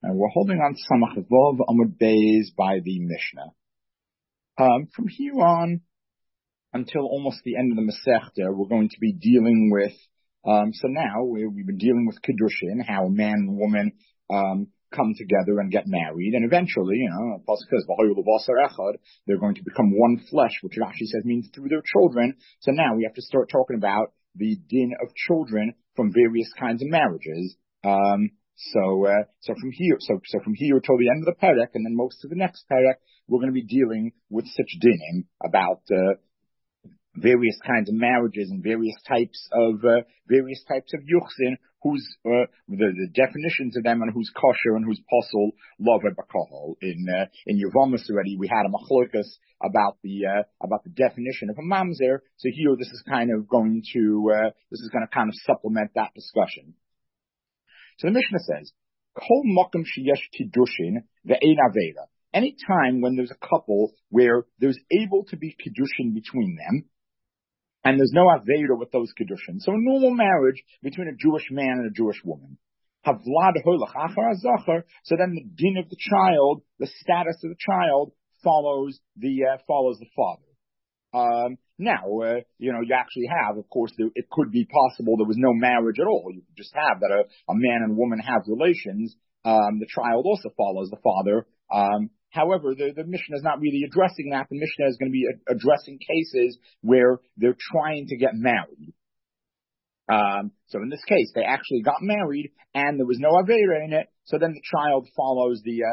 And we're holding on Samach Vov Amud Beis by the Mishnah. From here on until almost the end of the Masechta, we're going to be dealing with, so now we've been dealing with Kiddushin, how a man and woman come together and get married, and eventually, because they're going to become one flesh, which Rashi says means through their children. So now we have to start talking about the din of children from various kinds of marriages. So from here till the end of the parak, and then most of the next parak, we're going to be dealing with such dinim about various kinds of marriages and various types of yuchsin, who's the definitions of them, and who's kosher and who's posel lover b'kohol. In Yevamos already we had a machlokas about the definition of a mamzer. So here this is kind of going to kind of supplement that discussion. So the Mishnah says, Kol makom sheyesh kiddushin ve'ein avera. Any time when there's a couple where there's able to be kiddushin between them, and there's no avera with those kiddushin. So a normal marriage between a Jewish man and a Jewish woman. Havlad hoilach achar azachar. So then the din of the child, the status of the child, follows the father. Now, you actually have, of course, it could be possible there was no marriage at all. You could just have that a man and woman have relations. The child also follows the father. However, the Mishnah is not really addressing that. The Mishnah is going to be addressing cases where they're trying to get married. So in this case, they actually got married and there was no avera in it. So then the child follows the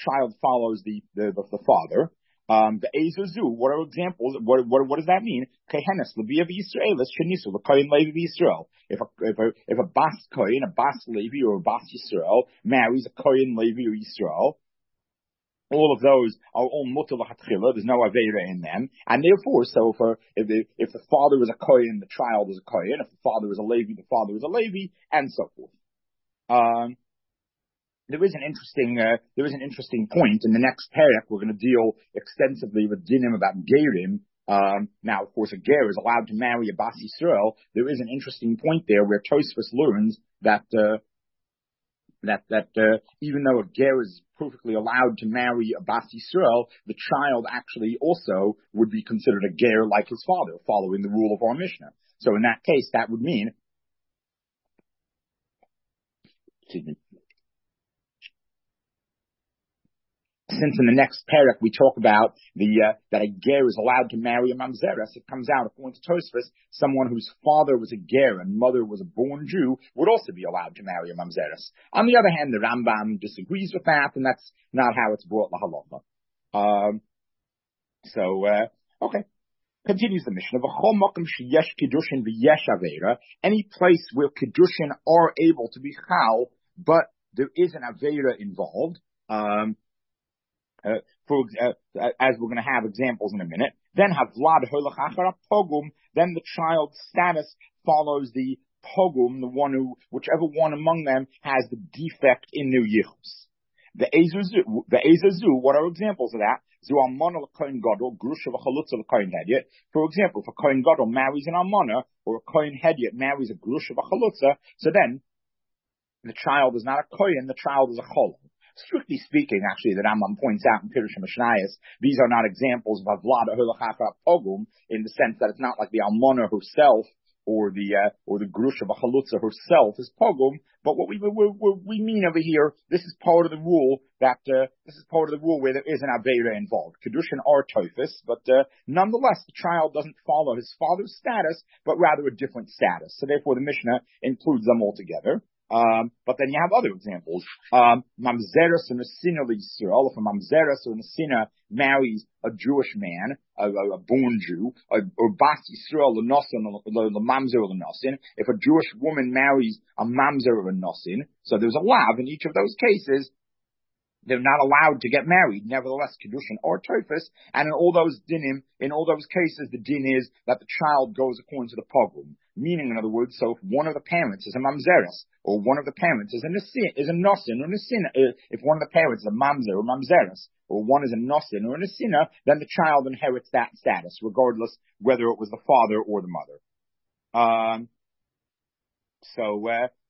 father. The Ezazu, what are examples? What does that mean? Kehenes Levi Yisrael, Shenisu L'Koyin Levi Yisrael. If a Bas Koyin, a Bas Levi, or a Bas Yisrael marries a Koyin Levi or Yisrael, all of those are all mutar l'chatchila. There's no avera in them, and therefore, so if the father is a Koyin, the child is a Koyin. If the father is a Levi, the father is a Levi, and so forth. There is an interesting point in the next parak. We're going to deal extensively with dinim about gerim. Now, of course, a ger is allowed to marry a Bas Yisrael. There is an interesting point there where Tosfos learns that even though a ger is perfectly allowed to marry a Bas Yisrael, the child actually also would be considered a ger like his father, following the rule of our Mishnah. So in that case, that would mean, since in the next parak we talk about that a ger is allowed to marry a mamzeres, it comes out, according to Tosfos, someone whose father was a ger and mother was a born Jew would also be allowed to marry a mamzeres. On the other hand, the Rambam disagrees with that, and that's not how it's brought lahalacha. Okay. Continues the Mishnah. Any place where kiddushin are able to be chal, but there is an avera involved. As we're going to have examples in a minute, then havlad holach achar pogum, then the child's status follows the pogum, whichever one among them has the defect in their yichus. The ezazu, what are examples of that? Zu almana l'kohen gadol, grusha v'chalutza l'kohen hedyot. For example, if a kohen gadol marries an almana, or a kohen hedyot marries a grusha v'chalutza, so then the child is not a kohen, the child is a cholon. Strictly speaking, actually, the Rambam points out in Pirush HaMishnayos, these are not examples of Havlad Holach Achar Pogum, in the sense that it's not like the Almana herself or the Grusha V'Chalutza herself is Pogum, but what we mean over here, this is part of the rule where there is an Aveira involved. Kiddushin are Tophus, but nonetheless, the child doesn't follow his father's status, but rather a different status. So therefore, the Mishnah includes them all together. But then you have other examples. Mamzeres and a sinner Yisrael. If a mamzeres or a sinner marries a Jewish man, a born Jew, or Bas Yisrael the mamzer or the nosin. If a Jewish woman marries a mamzer or a nosin, so there's a lav in each of those cases. They're not allowed to get married. Nevertheless, kiddushin or tophus, and in all those cases, the din is that the child goes according to the pogrom. Meaning, in other words, so if one of the parents is a mamzeres, or one of the parents is a nosin or a if one of the parents is a mamzer or mamzeres, or one is a nosin or a nesina, then the child inherits that status, regardless whether it was the father or the mother. So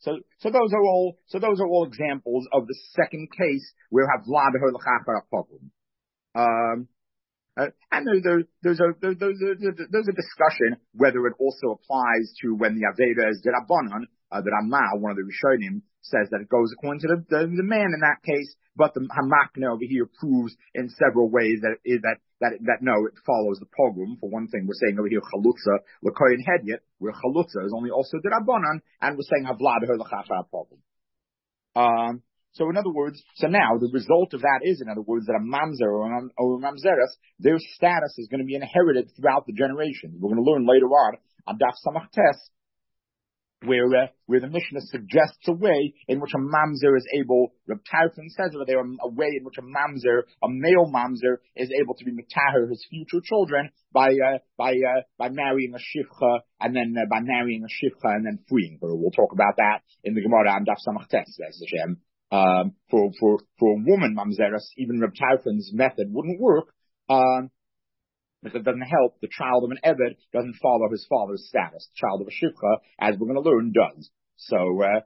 those are all examples of the second case where have vlad her l'chachar problem. And there's a discussion whether it also applies to when the Aveda is Dirabanan, that Amal, one of the Rishonim, says that it goes according to the man in that case, but the Hamakna over here proves in several ways that no, it follows the pogrom. For one thing, we're saying over here Chalutza l'koyin hedyet, where Chalutza is only also Dirabanan, and we're saying Havlad her l'chachar pogrom. So in other words, so now the result of that is, in other words, that a mamzer or a mamzeres, their status is going to be inherited throughout the generations. We're going to learn later on Daf Samach Tes, where the Mishnah suggests a way in which a mamzer is able, Reb Tarfon says over there, a way in which a male mamzer, is able to be mitaher his future children by marrying a shivcha and then by marrying a shivcha and then freeing her. We'll talk about that in the Gemara on Daf Samach Tes, Hashem. For a woman mamzeres, even Reb Tarfon's method wouldn't work, because it doesn't help. The child of an Eved doesn't follow his father's status. The child of a Shivcha, as we're going to learn, does. So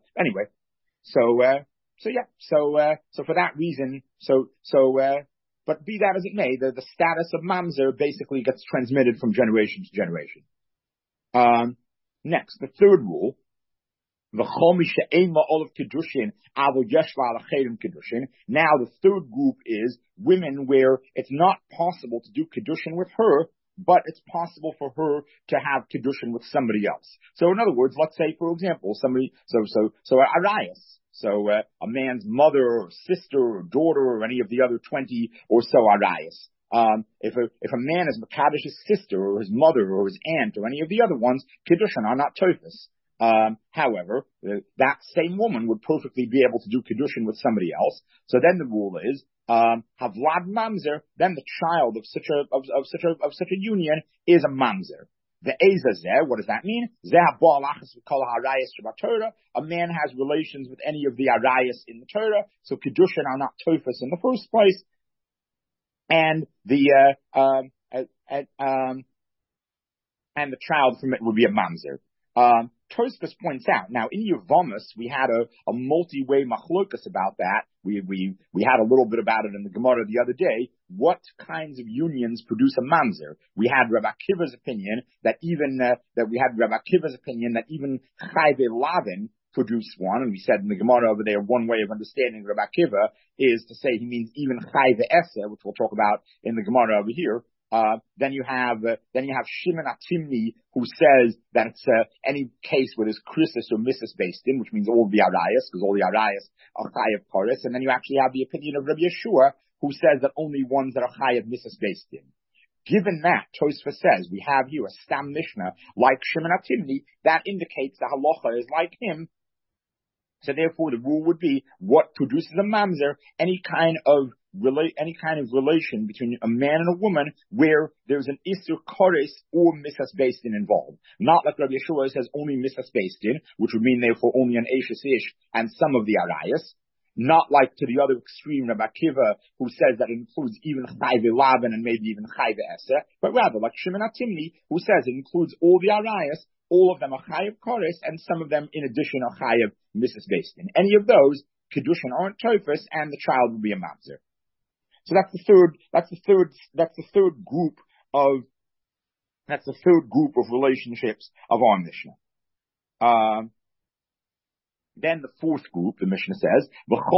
for that reason, but be that as it may, the status of mamzer basically gets transmitted from generation to generation. Next, the third rule. Now the third group is women where it's not possible to do kedushin with her, but it's possible for her to have kedushin with somebody else. So in other words, let's say for example, Arias. So a man's mother or sister or daughter or any of the other 20 or so Arias. If a man is Makadosh his sister or his mother or his aunt or any of the other ones, kedushin are not tofus. However, that same woman would perfectly be able to do kedushin with somebody else. So then the rule is, havlad mamzer, then the child of such a union is a mamzer. The ezazeh, what does that mean? A man has relations with any of the arayas in the Torah, so kedushin are not tofus in the first place. And the child from it would be a mamzer. Tosfos points out, now in Yevamos, we had a multi-way machlokas about that. We had a little bit about it in the Gemara the other day. What kinds of unions produce a mamzer? We had Rabbi Akiva's opinion that even Chayve Lavin produced one, and we said in the Gemara over there, one way of understanding Rabbi Akiva is to say he means even Chayve Esa, which we'll talk about in the Gemara over here. Then you have Shimon Atimni, who says that it's any case where there's Krisis or Missus based in, which means all the Arayas, because all the Arayas are Chayav Koris. And then you actually have the opinion of Rabbi Yeshua, who says that only ones that are Chayav Missus based in. Given that, Tosfos says we have here a Stam Mishnah like Shimon Atimni, that indicates the halacha is like him. So therefore, the rule would be what produces a mamzer, any kind of relation between a man and a woman where there's an Isur Kores or Misas based in involved. Not like Rabbi Yeshua says only Misas based in, which would mean therefore only an Eishes Ish and some of the Arayas. Not like to the other extreme, Rabbi Akiva, who says that it includes even Chayve Lavan and maybe even Chayve Eser, but rather like Shimon Atimni, who says it includes all the Arayas. All of them are Chayav Koris, and some of them, in addition, are Chayav Misas based in. Any of those, kedushin aren't tofus, and the child will be a mamzer. So that's the third group of relationships of our Mishnah. Then the fourth group, the Mishnah says,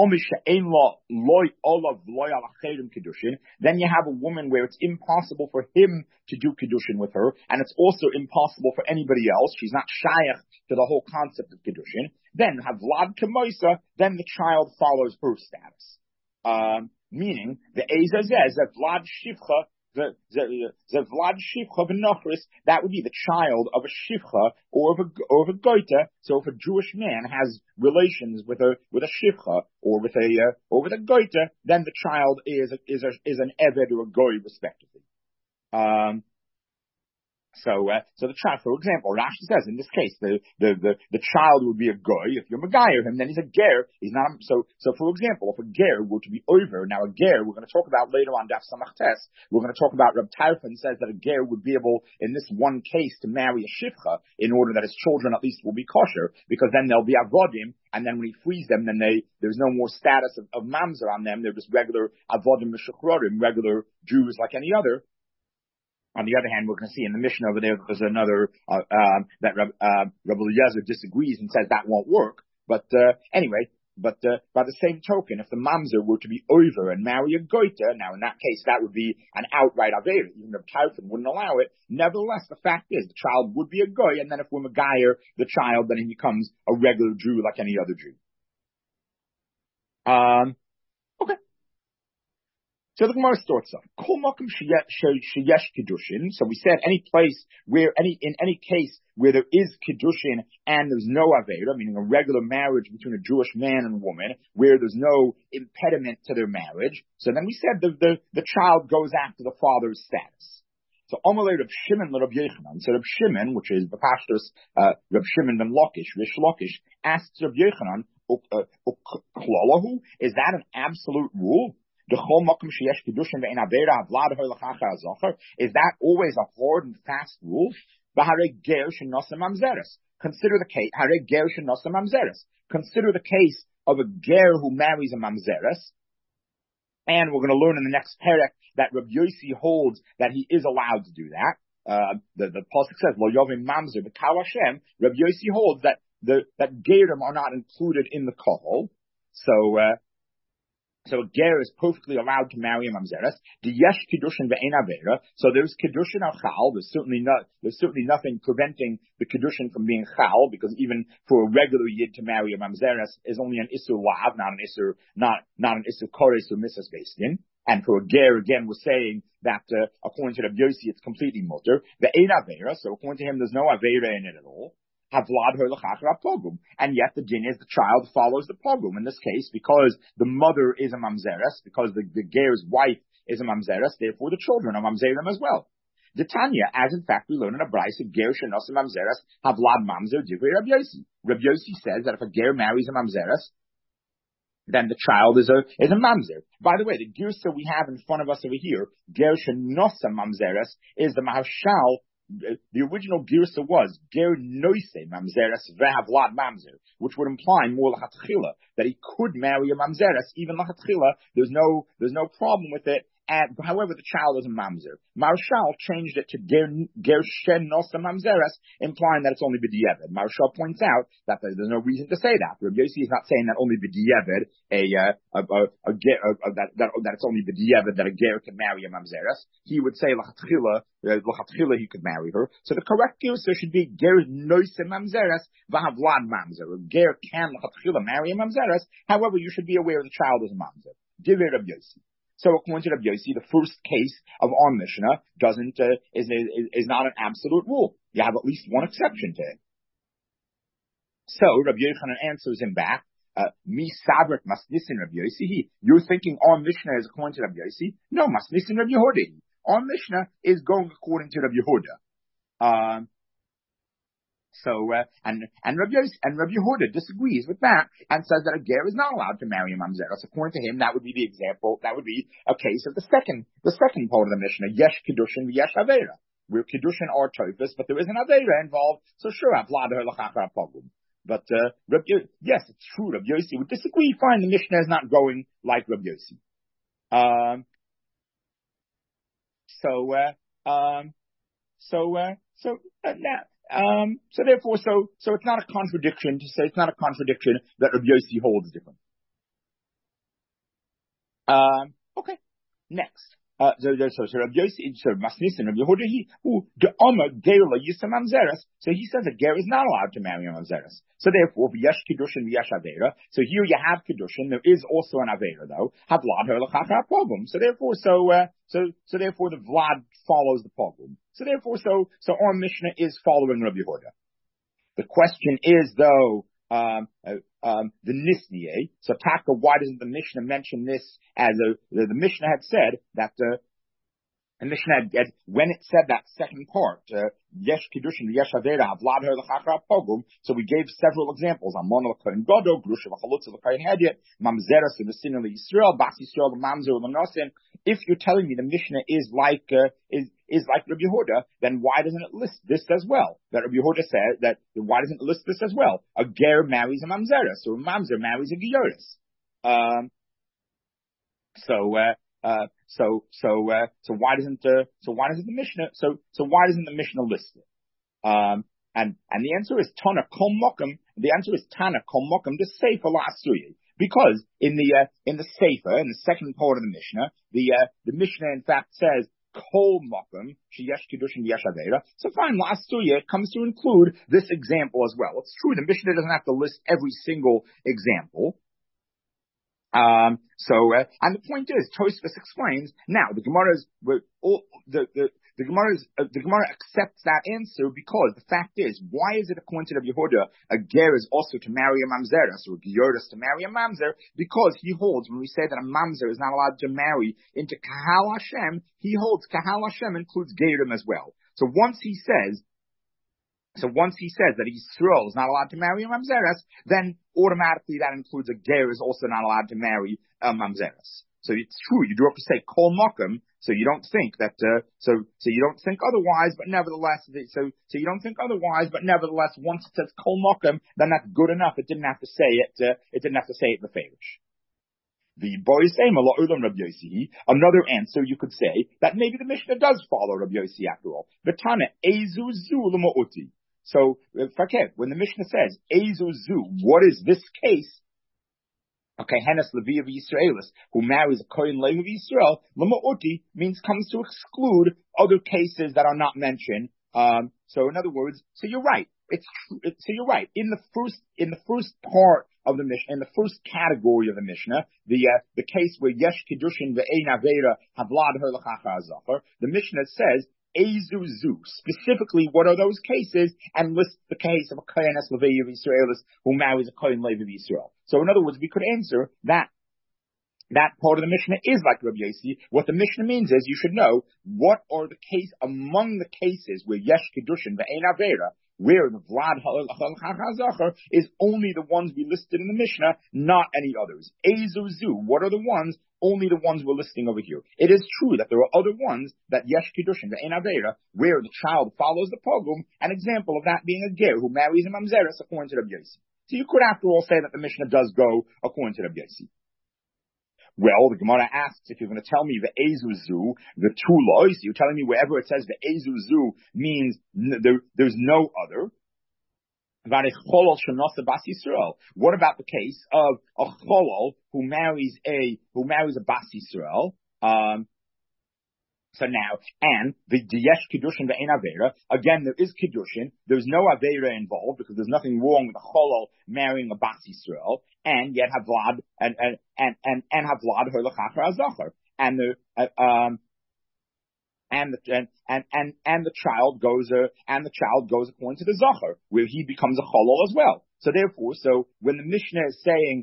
then you have a woman where it's impossible for him to do kedushin with her, and it's also impossible for anybody else. She's not shayach to the whole concept of kedushin. Then have vlad kemoisa, then the child follows her status. Meaning, the ezazez, that vlad shivcha, the vlad shivcha v'nochris, that would be the child of a shivcha or of a goita. So if a Jewish man has relations with a shivcha or with a goita, then the child is an eved or a goy respectively. So the child, for example, Rashi says in this case, the child would be a goy. If you're Megayer him, then he's a ger. He's not, so for example, if a ger were to be over, now a ger, we're going to talk about later on Daf Samach Tes, we're going to talk about Reb Tarfon says that a ger would be able, in this one case, to marry a shivcha in order that his children at least will be kosher, because then they'll be avodim, and then when he frees them, then there's no more status of mamzer on them. They're just regular avodim v'shuchrorim, regular Jews like any other. On the other hand, we're going to see in the Mishnah over there that there's another that Rabbi Eliezer disagrees and says that won't work. But anyway, by the same token, if the mamzer were to be over and marry a goiter, now in that case that would be an outright avera. Even if Tarfon wouldn't allow it. Nevertheless, the fact is the child would be a goy, and then if we're megayer the child, then he becomes a regular Jew like any other Jew. Okay. So the Gemara starts off. Kol makom sheyesh kiddushin. So we said any place where in any case where there is kiddushin and there's no avera, meaning a regular marriage between a Jewish man and woman, where there's no impediment to their marriage. So then we said the child goes after the father's status. So Amalei Reb Shimon Reb Yochanan. So Reb Shimon, which is the pashtus Reb Shimon ben Lakish, Rish Lakish, asks Reb Yochanan, is that an absolute rule? Is that always a hard and fast rule? Consider the case. Consider the case of a ger who marries a mamzeres, and we're going to learn in the next perek that Rabbi Yossi holds that he is allowed to do that. The pasuk says lo yovim mamzer b'kal Hashem. Rabbi Yossi holds that gerim are not included in the kohol. So a ger is perfectly allowed to marry a mamzeres. The yesh kiddushin ve'ein avera. So there's kiddushin al chal. There's certainly nothing preventing the kiddushin from being chal, because even for a regular yid to marry a mamzeres is only an isur lav, not an isur kores or misas beisdin. And for a ger, again, we're saying that according to the Yossi, it's completely mutter. Ve'ein avera. So according to him, there's no avera in it at all. And yet the din is the child follows the pogum in this case, because the mother is a mamzeres, because the ger's wife is a mamzeres, therefore the children are mamzerim as well. The Tanya, as in fact we learn in a brayso, ger shenos mamzeres havlad mamzer divrei Rabbi Yossi. Rabbi Yossi says that if a ger marries a mamzeres, then the child is a mamzer. By the way, the girsa we have in front of us over here, ger shenos mamzeres, is the Maharshal. The original girsa was ger noise mamzeres vehavlad mamzer, which would imply more lachatchila that he could marry a mamzeres even lachatchila. There's no problem with it. And however, the child is a mamzer. Maharshal changed it to ger shen nosa mamzeres, implying that it's only b'diavad. Maharshal points out that there's no reason to say that. Rabbi Yossi is not saying that only b'diavad that it's only b'diavad that a ger can marry a mamzeres. He would say lachatchila he could marry her. So the correct girsa should be ger noise mamzeres v'havlad mamzer. A ger can lachatchila marry a mamzeres. However, you should be aware the child is a mamzer. Divrei Rabbi Yossi. So according to Rabbi Yossi, the first case of our Mishnah is not an absolute rule. You have at least one exception to it. So Rabbi Yochanan answers him back, Mi sabret masnisin Rabbi Yossi. You're thinking our Mishnah is according to Rabbi Yossi? No, masnisin Rabbi Yehuda. Our Mishnah is going according to Rabbi Yehuda. And Rabbi Yehuda disagrees with that and says that a ger is not allowed to marry a mamzeres. According to him, that would be the example. That would be a case of the second part of the Mishnah, yesh kiddushin v'yesh avera, where kiddushin are tofus, but there is an avera involved. So sure, avlad her l'chachar pogum. But yes, it's true. Rabbi Yossi would disagree. Fine, the Mishnah is not going like Rabbi Yossi. So therefore, it's not a contradiction to say, it's not a contradiction that Rabbi Yossi holds different. Okay. Next. So Rabbi Yossi, Masnisin, Rabbi Yehuda, so he says that ger is not allowed to marry a mamzeres. So therefore, v'yesh kiddushin v'yesh avera. So here you have kiddushin. There is also an avera though. Havlad her l'chachar pogum. So therefore, the vlad follows the pogum. So therefore, so our Mishnah is following Rabbi Yehuda. The question is though, the Nisniye. So Taka, why doesn't the Mishnah mention this as the Mishnah had said that And Mishnah, when it said that second part, Yesh Kiddushin, Yesh Avera, Vlad Her L'chachra Pogum, so we gave several examples. Amon L'kohen Godo, Grusha L'chalutza L'kohen Hedyet, Mamzeras L'Nesin L'Yisrael, Bas Yisrael L'Mamzer L'Nosin. If you're telling me the Mishnah is like Rabbi Yehuda, then why doesn't it list this as well? That Rabbi Yehuda said that, why doesn't it list this as well? A ger marries a mamzeres, or a mamzer marries a gioris. So why doesn't the Mishnah list it? And the answer is Tana Kol Mokum. The answer is Tana Kol Mokum, the Sefer La'asuye. Because in the Sefer, in the second part of the Mishnah, the Mishnah in fact says Kol Mokum Sheyesh Kiddushin Yesh Avera. So fine, La'asuye comes to include this example as well. It's true, the Mishnah doesn't have to list every single example. And the point is, Tosfos explains, now, the Gemara accepts that answer because the fact is, why is it according to Rabbi Yehuda, a ger is also to marry a mamzeres, or a gioris to marry a mamzer? Because he holds, when we say that a mamzer is not allowed to marry into Kahal Hashem, he holds Kahal Hashem includes gerim as well. So once he says that Yisrael is not allowed to marry a mamzeres, then automatically that includes a ger is also not allowed to marry a mamzeres. So it's true, you do have to say kol makom, so you don't think that, so you don't think otherwise, but nevertheless, once it says kol makom, then that's good enough. It didn't have to say it beferish. The boys say, another answer you could say that maybe the Mishnah does follow Rabbi Yossi after all. V'tana ezu zu l'ma'uti. So, when the Mishnah says ezu zu, what is this case? Okay, Hennes Levi of Yisraelis, who marries a Kohen Levi of Yisrael, l'ma'uti means comes to exclude other cases that are not mentioned. So in other words, so you're right. So you're right. In the first part of the Mishnah, in the first category of the Mishnah, the case where Yesh Kiddushin ve'ein avera havlad her l'chacha zachar, the Mishnah says ezu zu, specifically what are those cases, and lists the case of a Kohen Levi of Yisraelis who marries a Kohen Levi of Yisrael. So in other words, we could answer that part of the Mishnah is like Rabbi Yossi. What the Mishnah means is you should know what are the case among the cases where Yesh Kiddushin ve'ein avera, where the Vlad HaZachar is only the ones we listed in the Mishnah, not any others. Ezu zu, what are the ones? Only the ones we're listing over here. It is true that there are other ones that Yesh Kiddushin ve'ein avera, where the child follows the pogrom, an example of that being a ger who marries a mamzeres according to Rabbi Yossi. So you could after all say that the Mishnah does go according to Rabbi Yossi. Well, the Gemara asks, if you're going to tell me the ezuzu, the two lois, you're telling me wherever it says the ezuzu means there's no other. What about the case of a cholol who marries a bas Yisrael? So now, and the Yesh Kiddushin ve'ein avera, again, there is Kiddushin, there's no avera involved, because there's nothing wrong with a cholol marrying a bas Yisrael, and yet have Vlad, and have Vlad her l'chachar azachar. And the child goes according to the zachar, where he becomes a cholol as well. So therefore, when the Mishnah is saying,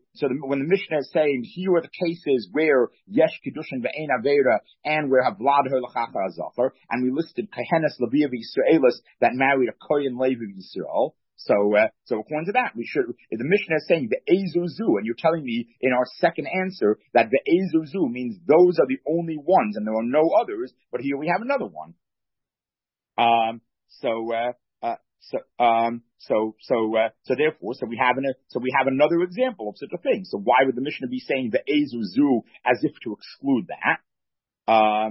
here are the cases where Yesh Kiddushin ve'ein avera and where have Vlad her l'chachar azachar, and we listed Kehenes Levi of Yisraelis that married a Kohen Levi of Yisrael. So according to that, the Mishnah is saying the ezuzu, and you're telling me in our second answer that the ezuzu means those are the only ones and there are no others, but here we have another one. Therefore, we have another example of such a thing. So why would the Mishnah be saying the ezuzu as if to exclude that?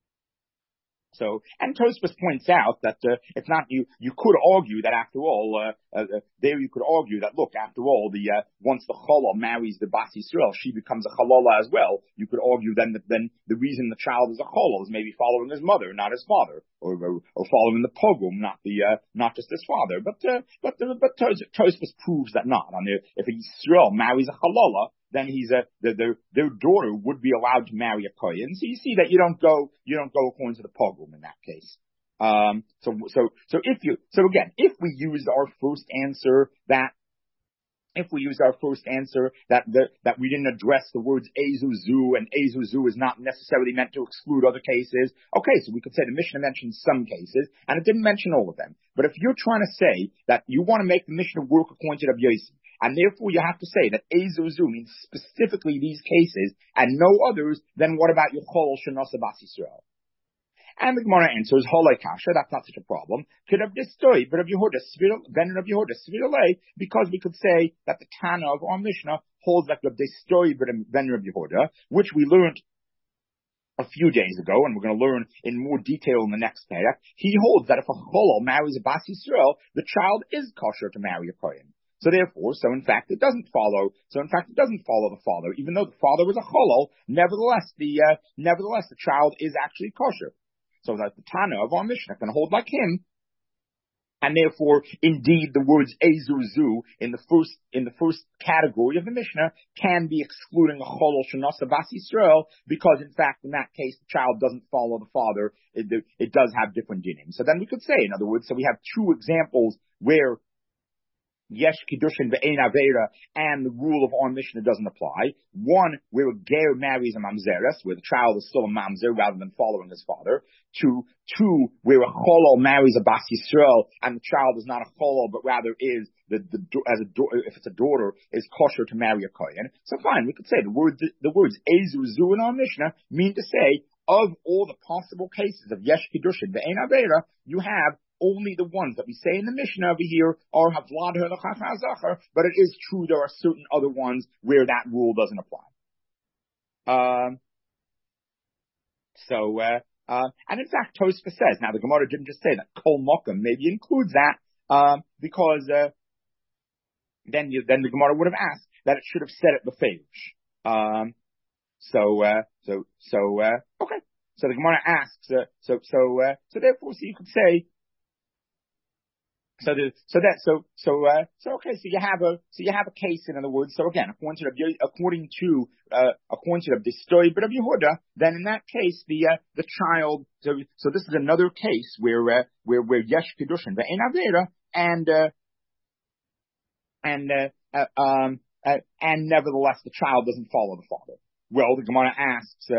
And Tosfos points out that it's not you could argue that after all look, after all, once the cholol marries the bas Yisrael, she becomes a chalola as well. You could argue then the reason the child is a cholol is maybe following his mother, not his father, or following the pogrom, not just his father. But Tosfos proves that not. If a Yisrael marries a chalola, then their daughter would be allowed to marry a kohen. So you see that you don't go according to the pogrom in that case. If we use our first answer that if we use our first answer that we didn't address the words ezuzu, and ezuzu is not necessarily meant to exclude other cases. Okay, so we could say the Mishnah mentioned some cases, and it didn't mention all of them. But if you're trying to say that you want to make the Mishnah work according to Rabbi Yossi, and therefore you have to say that ezuzu means specifically these cases and no others, then what about your chol shenasa bas Yisrael? And the Gemara answers, Holei Kasha, that's not such a problem. Could have destroyed, but Rabbi Yehuda, then Rabbi Yehuda, Svirale, because we could say that the Tana of our Mishnah holds that Rabbi destroyed, but then Rabbi Yehuda, which we learned a few days ago, and we're going to learn in more detail in the next parak. He holds that if a Cholol marries a Bas Yisrael, the child is kosher to marry a Kohen. So in fact, it doesn't follow the father, even though the father was a Cholol, nevertheless, the child is actually kosher. So that the Tana of our Mishnah can hold like him, and therefore, indeed, the words ezuzu in the first category of the Mishnah can be excluding a cholol shenasa bas Yisrael, because in fact, in that case, the child doesn't follow the father. It does have different dinim. So then we could say, in other words, so we have two examples where Yesh Kiddushin ve'ein Avera, and the rule of our Mishnah doesn't apply. One, where a ger marries a mamzeres, where the child is still a mamzer rather than following his father. Two, where a cholol marries a bas Yisrael, and the child is not a cholol, but rather is if it's a daughter, is kosher to marry a kohen. So fine, we could say the words ezuzu in our Mishnah mean to say, of all the possible cases of Yesh Kiddushin ve'ein Avera, you have only the ones that we say in the Mishnah over here are havlad her l'chachar zachar, but it is true there are certain other ones where that rule doesn't apply. And in fact, Tosfos says, now the Gemara didn't just say that kol mokum maybe includes that, because then the Gemara would have asked that it should have said it befeirush. Okay. So the Gemara asks, so therefore, so you could say. So you have a case, in other words. So again, according to the story of Yehuda, then in that case the child. So this is another case where yesh kiddushin ve'ein avera, and nevertheless the child doesn't follow the father. Well, the Gemara asks,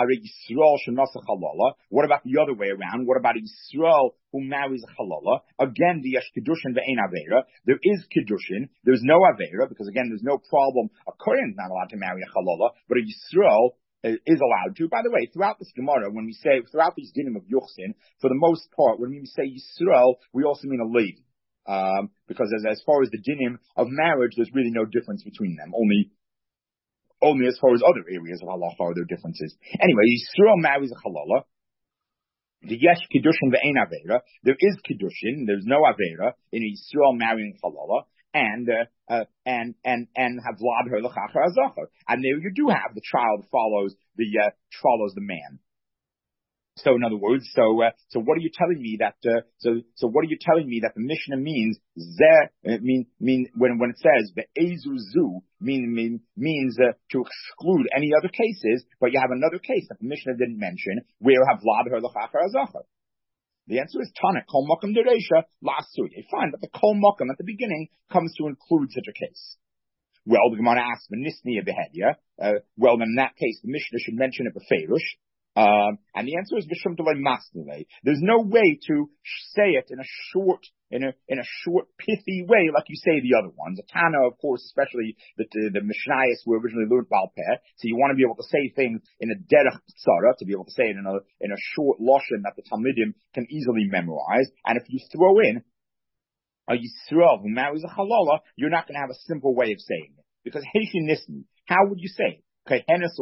what about the other way around? What about Yisrael who marries a halala? Again, the yesh kiddushin ve'ein avera. There is kiddushin. There's no avera, because again, there's no problem. A Kohen is not allowed to marry a halala, but a Yisrael is allowed to. By the way, throughout this Gemara, when we say, throughout these dinim of Yuchsin, for the most part, when we say Yisrael, we also mean a Levi. Because as far as the dinim of marriage, there's really no difference between them. Only as far as other areas of halacha are there differences. Anyway, Yisrael marries a halala. The yesh kiddushin ve'ein avera. There is kiddushin. There's no avera in Yisrael marrying halala, and havlad her l'chachar azachar. And there you do have the child follows the man. So in other words, so what are you telling me that so what are you telling me that the Mishnah means when it says the ezuzu means to exclude any other cases, but you have another case that the Mishnah didn't mention where havlad her l'chachar azachar. The answer is Tana kol makom dereisha la'asuye. Fine, but the kol makom at the beginning comes to include such a case. Well, the Gemara asks v'nisniya behedya. Well, then in that case, the Mishnah should mention it befeirush. And the answer is Vishum Delay Masnile. There's no way to say it in a short, pithy way like you say the other ones. A Tana, of course, especially the Mishnayos were originally learned Baal Peh, so you want to be able to say things in a derech tzara, to be able to say it in a short lashon that the Talmidim can easily memorize. And if you throw in a Yisrael who marries a halala, you're not going to have a simple way of saying it. Because Heishi Nisni, how would you say it? You can't.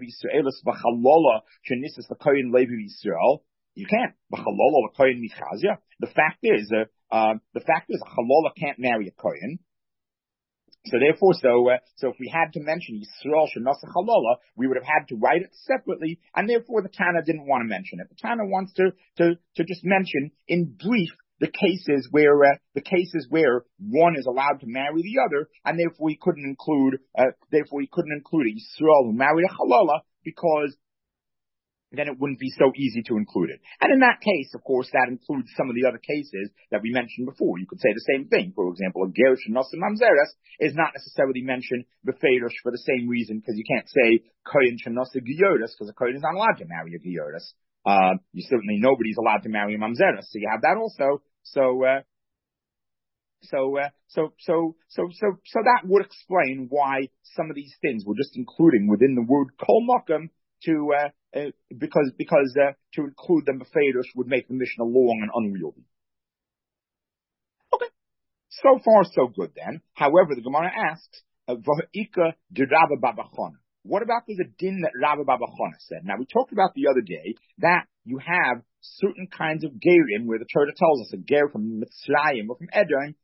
The fact is a halala can't marry a kohen. So therefore, so if we had to mention Yisrael shenasa halala, we would have had to write it separately, and therefore the Tana didn't want to mention it. The Tana wants to just mention in brief the cases where one is allowed to marry the other, and therefore he couldn't include a Yisrael who married a halala, because then it wouldn't be so easy to include it. And in that case, of course, that includes some of the other cases that we mentioned before. You could say the same thing. For example, a ger shenosa mamzeres is not necessarily mentioned befeirush for the same reason, because you can't say kohen shenosa giyoris, because a kohen is not allowed to marry a giyoris. You certainly, nobody's allowed to marry a mamzeres, so you have that also. So that would explain why some of these things we're just including within the word kol mokum because to include them befeirush would make the Mishnah long and unwieldy. Okay, so far so good then. However, the Gemara asks, "V'ha'ika de Rabba Baba Chana." What about the din that Rabba Baba Chana said? Now we talked about the other day that you have certain kinds of gerim where the Torah tells us a ger from Mitzrayim or from Edom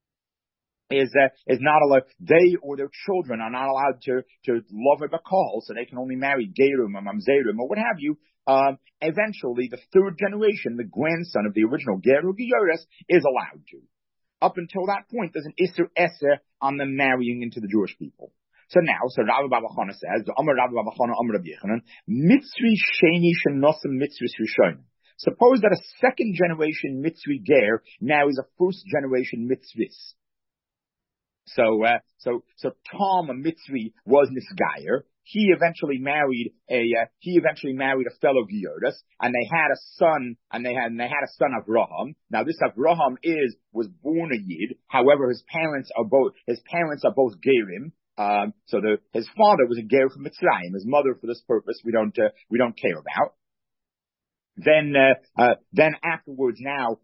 is not allowed, they or their children are not allowed to love a bakal, so they can only marry gerim or mamzerim or what have you. Eventually, the third generation, the grandson of the original ger or giyoris, is allowed to. Up until that point, there's an isser eser on them marrying into the Jewish people. So Rabbi Baba Chana says, the Amar Rabbi Baba Chana Amar Rabbi Yechanan, Mitzri Sheni Shenosim Mitzris Rishonim. Suppose that a second generation Mitzri ger marries a first generation Mitzris. So Tom, a Mitzri, was Nisgayer. He eventually married a fellow Giyoris, and they had a son, and they had a son Avraham. Now this Avraham was born a Yid. However, his parents are both Gerim. His father was a Ger from Mitzrayim. His mother, for this purpose, we don't care about. Then afterwards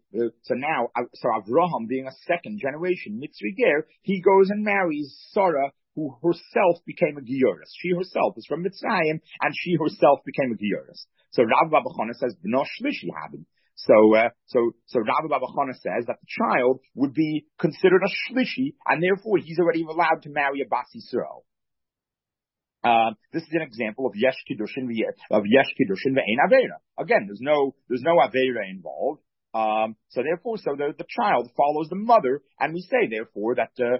so Avraham, being a second generation Mitzri ger, he goes and marries Sarah, who herself became a Giyoris. She herself is from Mitzrayim, and she herself became a Giyoris. So Rabbi Baba Chana says, B'no Shlishi Habim. So Rabbi Baba Chana says that the child would be considered a Shlishi, and therefore he's already allowed to marry a Bas Yisrael. This is an example of Yesh Kiddushin ve'ein Aveira. Again, there's no Aveira involved. So the child follows the mother, and we say therefore it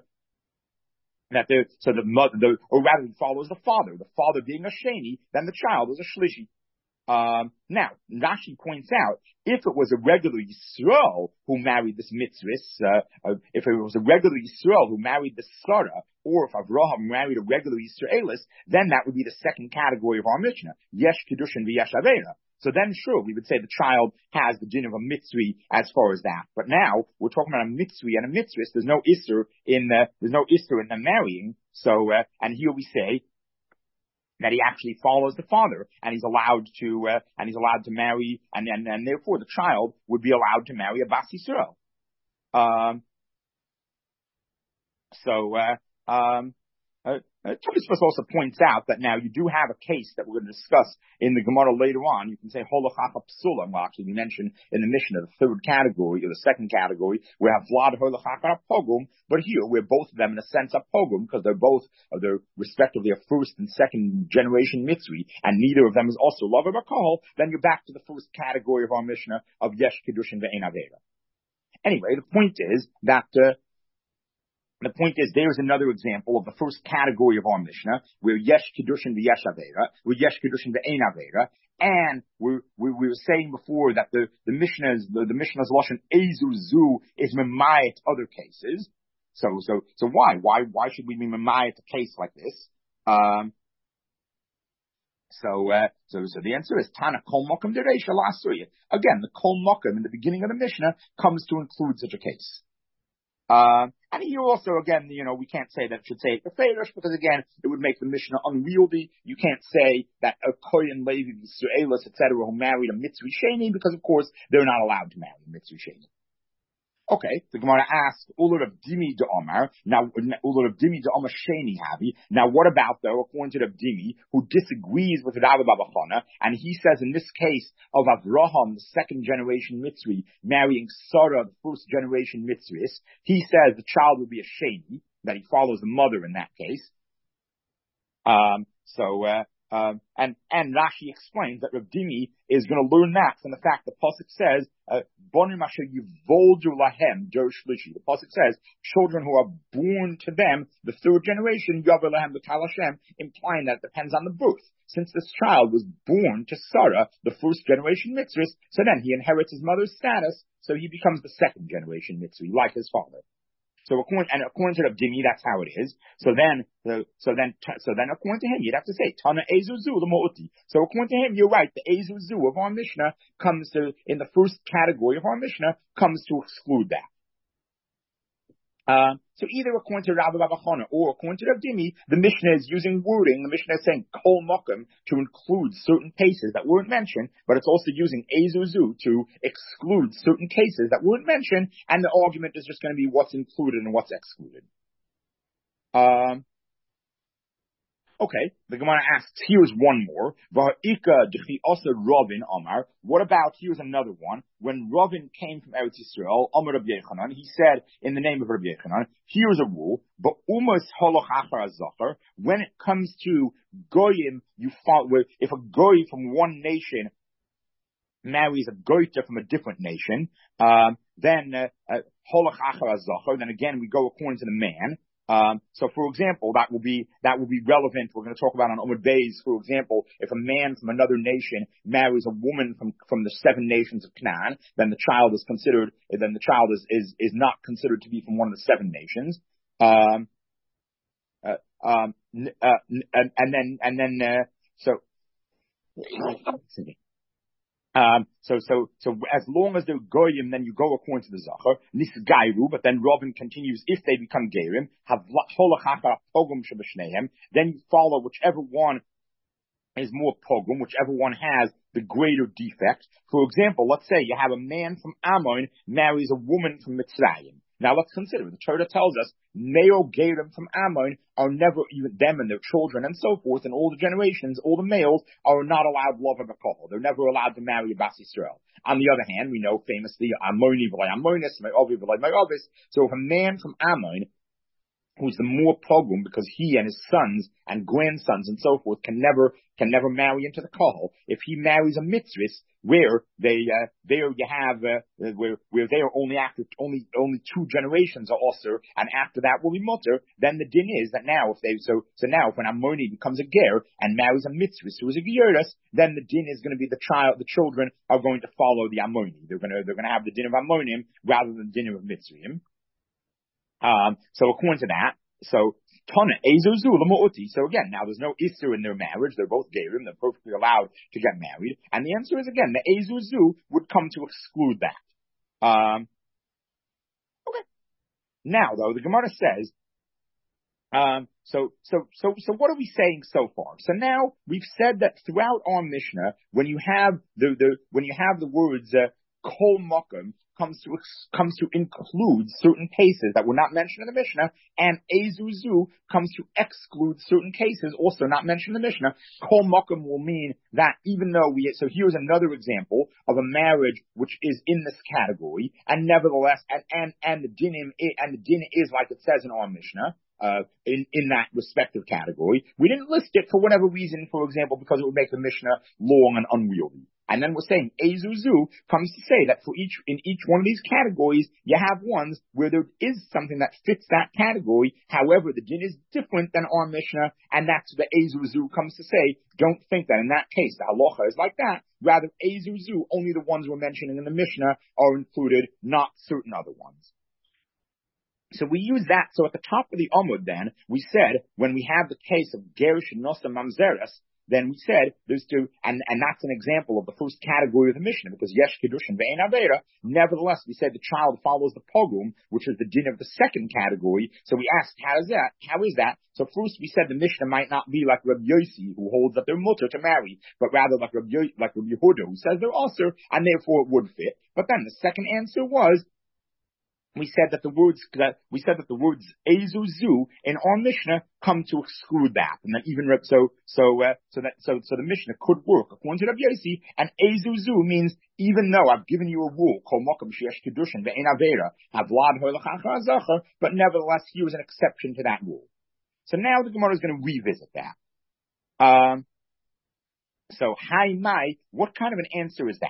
follows the father being a Sheni, then the child is a Shlishi. Now, Rashi points out, if it was a regular Yisrael who married this Mitzris, if it was a regular Yisrael who married this Sarah, or if Avraham married a regular Yisraelis, then that would be the second category of our Mishnah, Yesh Kiddushin v'Yesh Aveira. So then, sure, we would say the child has the din of a Mitzri as far as that. But now, we're talking about a Mitzri and a Mitzris. There's no Isser in them marrying. So, and here we say that he actually follows the father, and he's allowed to marry, and therefore the child would be allowed to marry a Bas Yisrael. Tosfos also points out that now you do have a case that we're going to discuss in the Gemara later on. You can say holachacha psulam. Well, actually, we mentioned in the Mishnah the third category or the second category. We have vlad holachacha pogum, but here we're both of them in a sense a pogum because they're respectively a first and second generation Mitzri, and neither of them is also love of a kahal. Then you're back to the first category of our Mishnah of yesh kiddushin ve'ein avera. Anyway, the point is there's another example of the first category of our Mishnah, where yesh kiddushin v'yesh avera, where yesh kiddushin ve'ein avera, and we were saying before that the Mishnah's lashon ezu zu is memayet other cases. So why should we be memayet a case like this? So the answer is Tana kol mokum dereisha la'asuya. Again, the kol mokum in the beginning of the Mishnah comes to include such a case. And here also, again, we can't say that it should say it befeirush, because again, it would make the Mishnah unwieldy. You can't say that a Kohen, Levi, Yisraelis, etc., who married a Mitzri Sheni, because of course, they're not allowed to marry a Mitzri Sheni. Okay, the Gemara asks, Ular of Dimi de Omar, now, Ular of Dimi de Omar Sheni Havi. Now, what about, though, according to the Dimi, who disagrees with Rabbi Baba Chana, and he says in this case of Avraham, the second generation Mitzri, marrying Sarah, the first generation Mitzris, he says the child would be a Sheni, that he follows the mother in that case. And Rashi explains that Rav Dimi is going to learn that from the fact the pasuk says, "Bonim asher yivoldu lahem dor shlishi." The pasuk says, "Children who are born to them, the third generation, yaver lahem b'tal Hashem," implying that it depends on the birth. Since this child was born to Sarah, the first generation mitzvah, so then he inherits his mother's status, so he becomes the second generation mitzvah, like his father. So according to Rav Dimi, that's how it is. So then according to him, you'd have to say Tana Ezuzu l'mo'uti. So according to him, you're right. The Ezuzu of our Mishnah comes to, in the first category of our Mishnah, comes to exclude that. So either according to Rabbi Babachana or according to Rav Dimi, the Mishnah is using wording. The Mishnah is saying kol mokum to include certain cases that weren't mentioned, but it's also using ezuzu to exclude certain cases that weren't mentioned, and the argument is just going to be what's included and what's excluded. Okay, the Gemara asks, here's one more. What about, here's another one. When Ravin came from Eretz Yisrael, Amar Rabbi Yechanan, he said, in the name of Rabbi Yechanan, here's a rule, but when it comes to goyim, if a goy from one nation marries a goyta from a different nation, then again we go according to the man. So for example, that will be relevant. We're going to talk about on Amud Beis, for example, if a man from another nation marries a woman from the 7 nations of Canaan, then the child is not considered to be from one of the 7 nations. So as long as they're goyim, then you go according to the zachar. Nisgairu, but then Ravin continues, if they become gerim, have pogum shebeshnehem, then you follow whichever one is more pogum, whichever one has the greater defect. For example, let's say you have a man from Ammon marries a woman from Mitzrayim. Now let's consider, the Torah tells us, male gerim from Ammon are never, even them and their children and so forth, and all the generations, all the males are not allowed love of a couple. They're never allowed to marry a Bas Yisrael. On the other hand, we know famously, Ammoni v'lai Ammonis, my Ovi v'lai my Ovis. So if a man from Ammon, who's the more pogum, because he and his sons and grandsons and so forth can never marry into the kahal. If he marries a mitzvah where they they are only after only 2 generations are osir, and after that will be mutter, then the din is that now if when Ammoni becomes a ger and marries a mitzvah who is a geras, then the din is going to be the children are going to follow the Ammoni. They're going to have the din of Ammonim rather than the din of mitzvahim. So according to that, so Tana Ezuzu l'mo'uti. So again, now there's no issur in their marriage. They're both gerim. They're perfectly allowed to get married. And the answer is again, the Ezuzu would come to exclude that. Okay. Now though, the Gemara says, so what are we saying so far? So now we've said that throughout our Mishnah, when you have the words kol mokum, comes to include certain cases that were not mentioned in the Mishnah, and ezuzu comes to exclude certain cases also not mentioned in the Mishnah. Kol mokum will mean that even though so here's another example of a marriage which is in this category, and nevertheless, and the din is like it says in our Mishnah, in that respective category. We didn't list it for whatever reason, for example, because it would make the Mishnah long and unwieldy. And then we're saying ezuzu comes to say that in each one of these categories, you have ones where there is something that fits that category. However, the din is different than our Mishnah, and that's the ezuzu comes to say. Don't think that in that case the halacha is like that. Rather, ezuzu, only the ones we're mentioning in the Mishnah are included, not certain other ones. So we use that. So at the top of the Amud, then we said when we have the case of Gerish and Nosa Mamzeres, then we said there's two, and that's an example of the first category of the Mishnah, because Yesh Kedushin Ve'en Avera. Nevertheless, we said the child follows the pogum, which is the din of the second category. So we asked, how is that? So first we said the Mishnah might not be like Rabbi Yossi, who holds that they're mutter to marry, but rather like Rabbi Yehuda, who says they're usher, and therefore it would fit. But then the second answer was, we said that the words ezuzu in our Mishnah come to exclude that, and then even so the Mishnah could work according to Rabbi Yossi, and ezuzu means even though I've given you a rule, kol makom sheyesh kedushin ve'ein avera, havlad ho'lachachar zachar, but nevertheless here's an exception to that rule. So now the Gemara is going to revisit that. So, hi, my, what kind of an answer is that?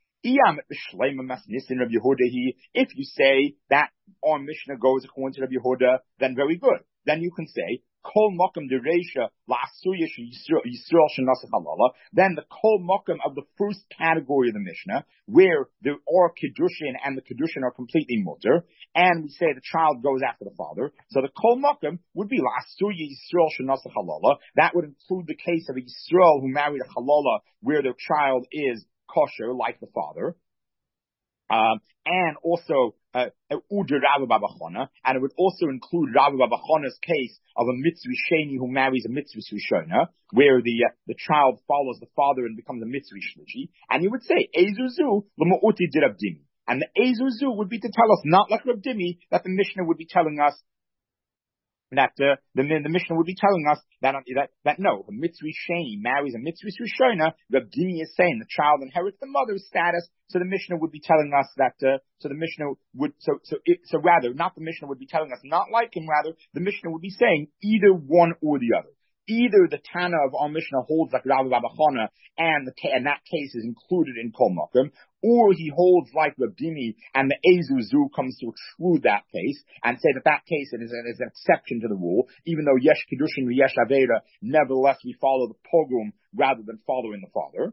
If you say that our Mishnah goes according to Rabbi Yehuda, then very good. Then you can say, Kol Mokum Dereisha La'asuya Yisrael Shenasach Halala. Then the Kol Mokum of the first category of the Mishnah, where there are Kiddushin and the Kiddushin are completely mutter, and we say the child goes after the father. So the Kol Mokum would be La'asuya Yisrael Shenasach Halala. That would include the case of a Yisrael who married a Halala, where their child is kosher, like the father. And also, Uda Rabbi Babachona, and it would also include Rabbi Babachona's case of a Mitzri Sheni who marries a Mitzri Shona, where the child follows the father and becomes a Mitzri Shlishi. And you would say, Ezuzu, L'ma'uti Dirabdimi. And the Ezuzu would be to tell us, not like Rabdimi, that the Mishnah would be telling us, that the Mishnah would be telling us that no, a Mitzri Sheni marries a Mitzri Shona. Reb Dimi is saying the child inherits the mother's status, so the Mishnah would be telling us that. So the Mishnah would so rather not the Mishnah would be telling us not like him. Rather, the Mishnah would be saying either one or the other. Either the Tana of our Mishnah holds like Rabbi Babachona, and that case is included in Kol Mokum, or he holds like Rabdimi, and the Ezuzu comes to exclude that case, and say that case is an exception to the rule, even though Yesh Kiddushin Yesh Aveda, nevertheless we follow the pogrom rather than following the father.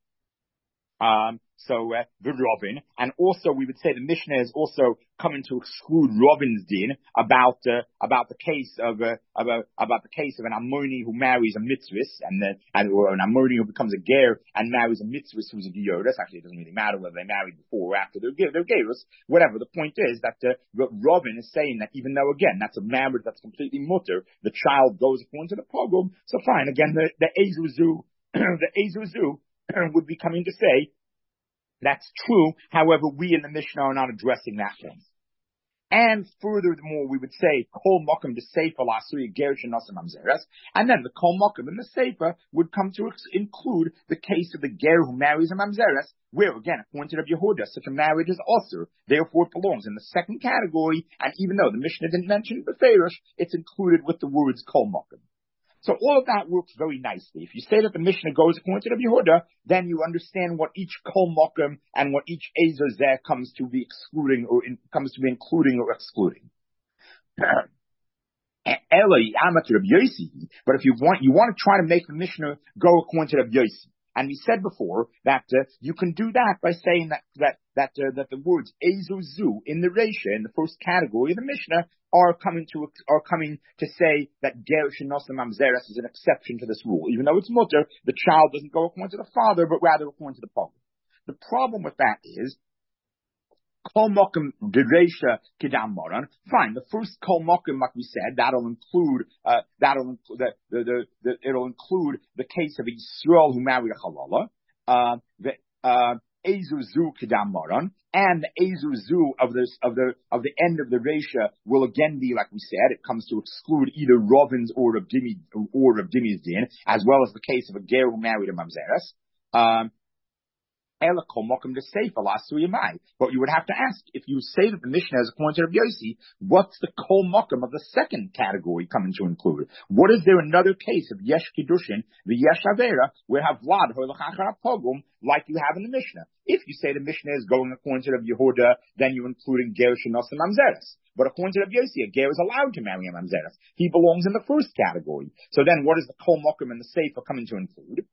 The Rovin, and also we would say the Mishnah is also coming to exclude Rovin's din about the case of an Ammoni who marries a mitzvah, or an Ammoni who becomes a ger and marries a mitzvah who's a gioris. Actually, it doesn't really matter whether they married before or after they're gerus. Whatever. The point is that Rovin is saying that even though again that's a marriage that's completely mutter, the child goes according to the pogrom. So fine. Again, the Ezuzu, would be coming to say. That's true. However, we in the Mishnah are not addressing that case. And furthermore, we would say, Kol Mokum de Seifa La'asuya Gerish and Nasa Mamzeres. And then the Kol Mokum in the Seifa would come to include the case of the Ger who marries a Mamzeres, where, again, according to Rabbi Yehuda, such a marriage is also, therefore it belongs in the second category, and even though the Mishnah didn't mention the Beferish, it's included with the words Kol Mokum. So all of that works very nicely. If you say that the Mishnah goes according to Rabbi Yehuda, then you understand what each Kol Mokum and what each Ezozeh comes to be excluding or comes to be including or excluding. But if you want to try to make the Mishnah go according to Rabbi Yossi. And we said before that you can do that by saying that the words Ezuzu in the Reisha, in the first category of the Mishnah, are coming to say that Gerish and Nosam Mamzeres is an exception to this rule. Even though it's mutter, the child doesn't go according to the father, but rather according to the pogrom. The problem with that is Kol Mokum Dereisha Kidam Moran. Fine, the first Kol Mokum, like we said, it'll include the case of Yisrael who married a Halala, Ezuzu Kidam Moran, and the Ezuzu of the end of the Reisha will again be, like we said, it comes to exclude either Rovin's or Rav Dimi's din, as well as the case of a Ger who married a Mamzeres. But you would have to ask, if you say that the Mishnah is according to Rabbi Yossi, what's the Kol Mokum of the second category coming to include? What is there another case of Yesh Kiddushin, the Yesh Avera, where have Vlad Hoylachachar Pogrom, like you have in the Mishnah? If you say the Mishnah is going according to Rabbi Yehuda, then you're including Ger Shenos and Mamzeres. But according to Rabbi Yossi, a Ger is allowed to marry a Mamzeres. He belongs in the first category. So then what is the Kol Mokum and the Sefer coming to include?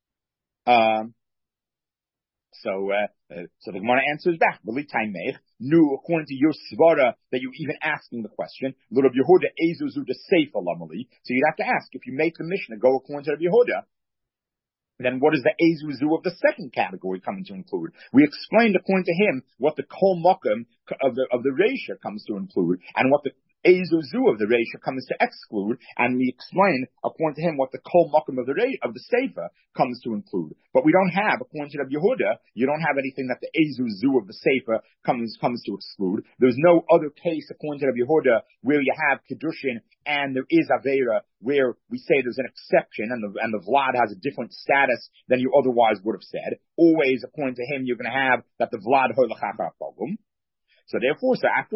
So the Gemara answers back. According to your svara that you're even asking the question, Rabbi Yehuda Ezuzu de Seifa Lamali. So you'd have to ask, if you make the Mishnah go according to Rabbi Yehuda, then what is the Ezuzu of the second category coming to include? We explained according to him what the Kol Mokum of the Reisha comes to include, and what the Ezuzu of the Reisha comes to exclude, and we explain according to him what the Kol Mokum of the Sefer comes to include. But we don't have, according to Rabbi Yehuda, you don't have anything that the Ezuzu of the Sefer comes to exclude. There's no other case, according to Rabbi Yehuda, where you have Kiddushin and there is Avera, where we say there's an exception and the Vlad has a different status than you otherwise would have said. Always, according to him, you're going to have that the Vlad Hoylachachar Pogrom. So therefore, after all,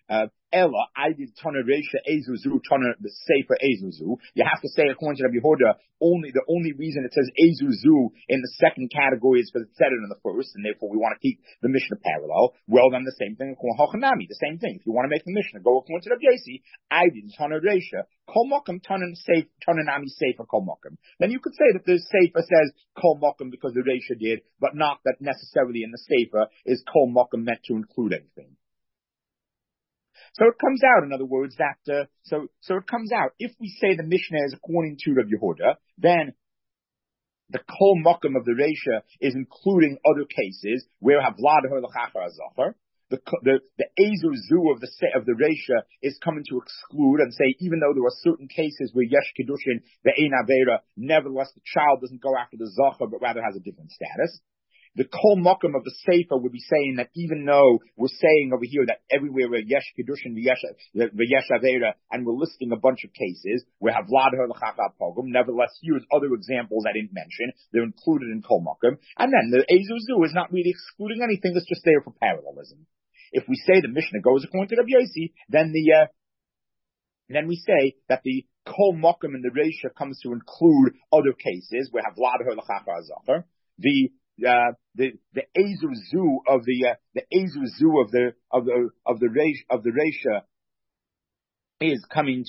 Ella, I did Tana Reisha Ezuzu, Tana the Sefer Ezuzu. You have to say, according to Rabbi Yehuda, the only reason it says Ezuzu in the second category is because it said it in the first, and therefore we want to keep the Mishnah parallel. Well, then the same thing, Hochanami, the same thing. If you want to make the Mishnah go according to Rabbi Yossi, I did Tana Reisha, Kol Mokum, Tananami Sefer Kol Mokum. Then you could say that the Sefer says Kol Mokum because the Reisha did, but not that necessarily in the Sefer is Kol Mokum meant to include anything. So it comes out, in other words, that so it comes out. If we say the Mishnah is according to Rabbi Yehuda, then the Kol Mokum of the Reisha is including other cases where Havladaher l'chachar azacher. The Ezer Zu of the Reisha is coming to exclude and say, even though there are certain cases where Yesh Kedushin the Ein Avera, nevertheless the child doesn't go after the Zacher, but rather has a different status. The Kol Mokum of the Sefer would be saying that even though we're saying over here that everywhere where Yesh Kedushin the Yesh Avera, and we're listing a bunch of cases where Havladaher l'chachar pogum, nevertheless here's other examples I didn't mention, they're included in Kol Mokum, and then the Ezer Zu is not really excluding anything, it's just there for parallelism. If we say the Mishnah goes according to Rabbi Yossi, then we say that the Kol Mokum in the Reisha comes to include other cases where Havladaher l'chachar azacher. The Ezer Zu of the Reisha is coming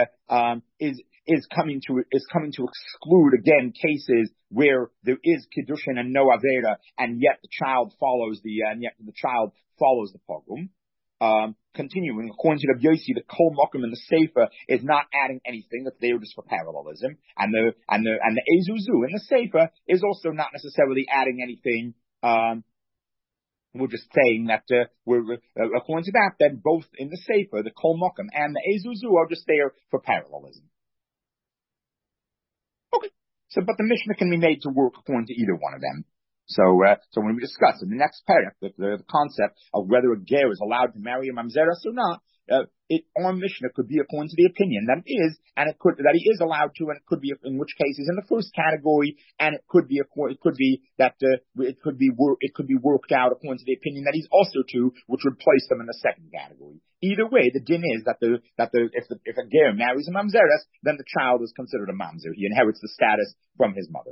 to exclude again cases where there is Kiddushin and no Avera, and yet the child follows the pogrom. Continuing, according to Rabbi Yossi, the Kol Mokum in the Sefer is not adding anything, that's there just for parallelism. And the Ezer Zu in the Sefer is also not necessarily adding anything. We're just saying that, according to that, then both in the Sefer, the Kol Mokum and the Ezer Zu are just there for parallelism. Okay. So, but the Mishnah can be made to work according to either one of them. So when we discuss in the next paragraph the concept of whether a ger is allowed to marry a mamzeres or not, our Mishnah could be according to the opinion that it is, and that he is allowed to, and it could be in which cases in the first category, and it could be worked out according to the opinion that he's also to, which would place them in the second category. Either way, the din is that if a ger marries a mamzeres, then the child is considered a mamzer. He inherits the status from his mother.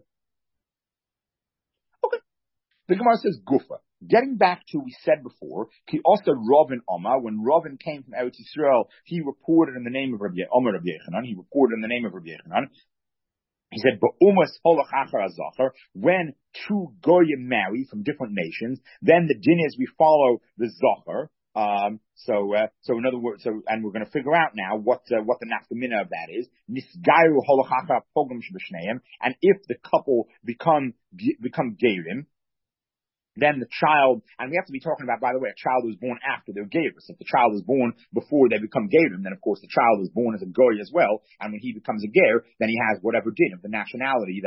The Gemara says Gufa. Getting back to we said before, Ki also Ravin Oma, when Ravin came from Eretz Yisrael, he reported in the name of Rabbi Yechanan. He reported in the name of Rabbi Yechanan. He said, "Ba'umas holach achar azacher." When two goyim marry from different nations, then the din is we follow the zacher. So in other words, and we're going to figure out now what the nafkamina of that is. Nisgayu holach achar pogrom sheb'shneim, and if the couple become geirim, then the child, and we have to be talking about, by the way, a child who was born after they're geirus. If the child is born before they become geirim, then of course the child is born as a goy as well, and when he becomes a ger, then he has whatever din of the nationality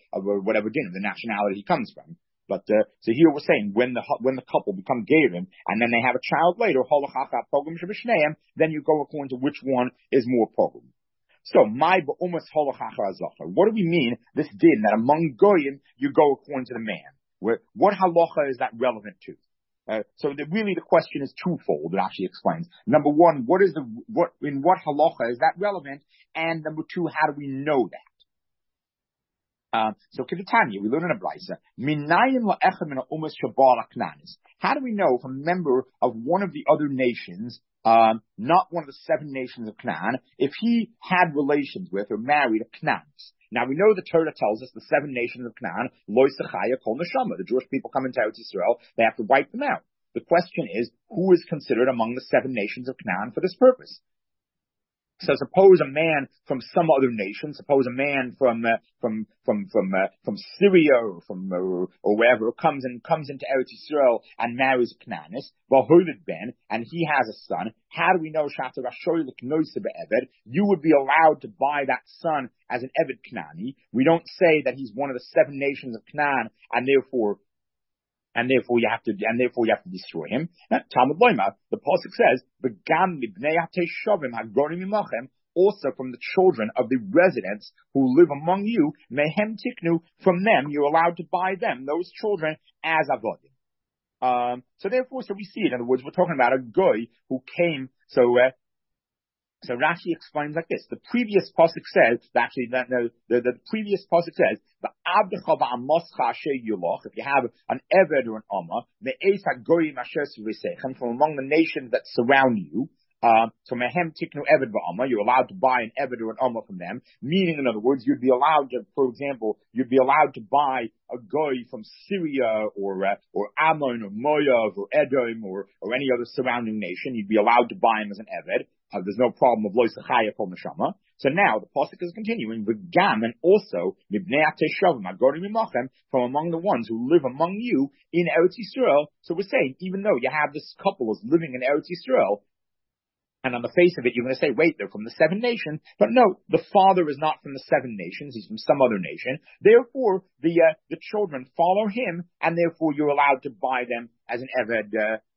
he comes from. But so here we're saying when the couple become geirim and then they have a child later, then you go according to which one is more pogrom. So, my ba'umas holach achar azacher. What do we mean, this din, that among goyim, you go according to the man? What halacha is that relevant to? So really the question is twofold, it actually explains. Number one, in what halacha is that relevant? And number two, how do we know that? So Kivitanya, we learn in a brisa, Minayin la'echem min ha'umas shabal ha'knanis. How do we know from a member of one of the other nations, not one of the 7 nations of Canaan, if he had relations with or married a Knanis? Now we know the Torah tells us the 7 nations of Canaan, Lo Sechaya Kol Neshama. The Jewish people come into Eretz Yisrael, they have to wipe them out. The question is, who is considered among the 7 nations of Canaan for this purpose? So suppose a man from some other nation, suppose a man from Syria or wherever comes into Eretz Yisrael and marries a Knanis, ben, and he has a son. How do we know you would be allowed to buy that son as an Eved Knani? We don't say that he's one of the 7 nations of Canaan, and therefore you have to destroy him. Talmud Loima, the pasuk says, "V'gam mibnei hateshavim hagorim imachem." Also from the children of the residents who live among you, mehem tiknu. From them, you're allowed to buy them, those children, as avodim. So we see it. In other words, we're talking about a goy who came. So Rashi explains like this. The previous pasuk says, actually, the previous pasuk says, if you have an Eved or an Amma, from among the nations that surround you, so mehem tiknu Eved v'Amma, you're allowed to buy an Eved or an Amma from them. Meaning, in other words, you'd be allowed to, for example, you'd be allowed to buy a goy from Syria or Ammon or Moav or Edom or any other surrounding nation. You'd be allowed to buy him as an Eved. There's no problem of lois chaya kol neshama. So now the pasuk is continuing with gam, and also mibnei ateshavim agorim imachem, from among the ones who live among you in Eretz Yisrael. So we're saying, even though you have this couple is living in Eretz Yisrael, and on the face of it, you're going to say, wait, they're from the 7 nations. But no, the father is not from the 7 nations. He's from some other nation. Therefore, the children follow him, and therefore you're allowed to buy them as an Eved,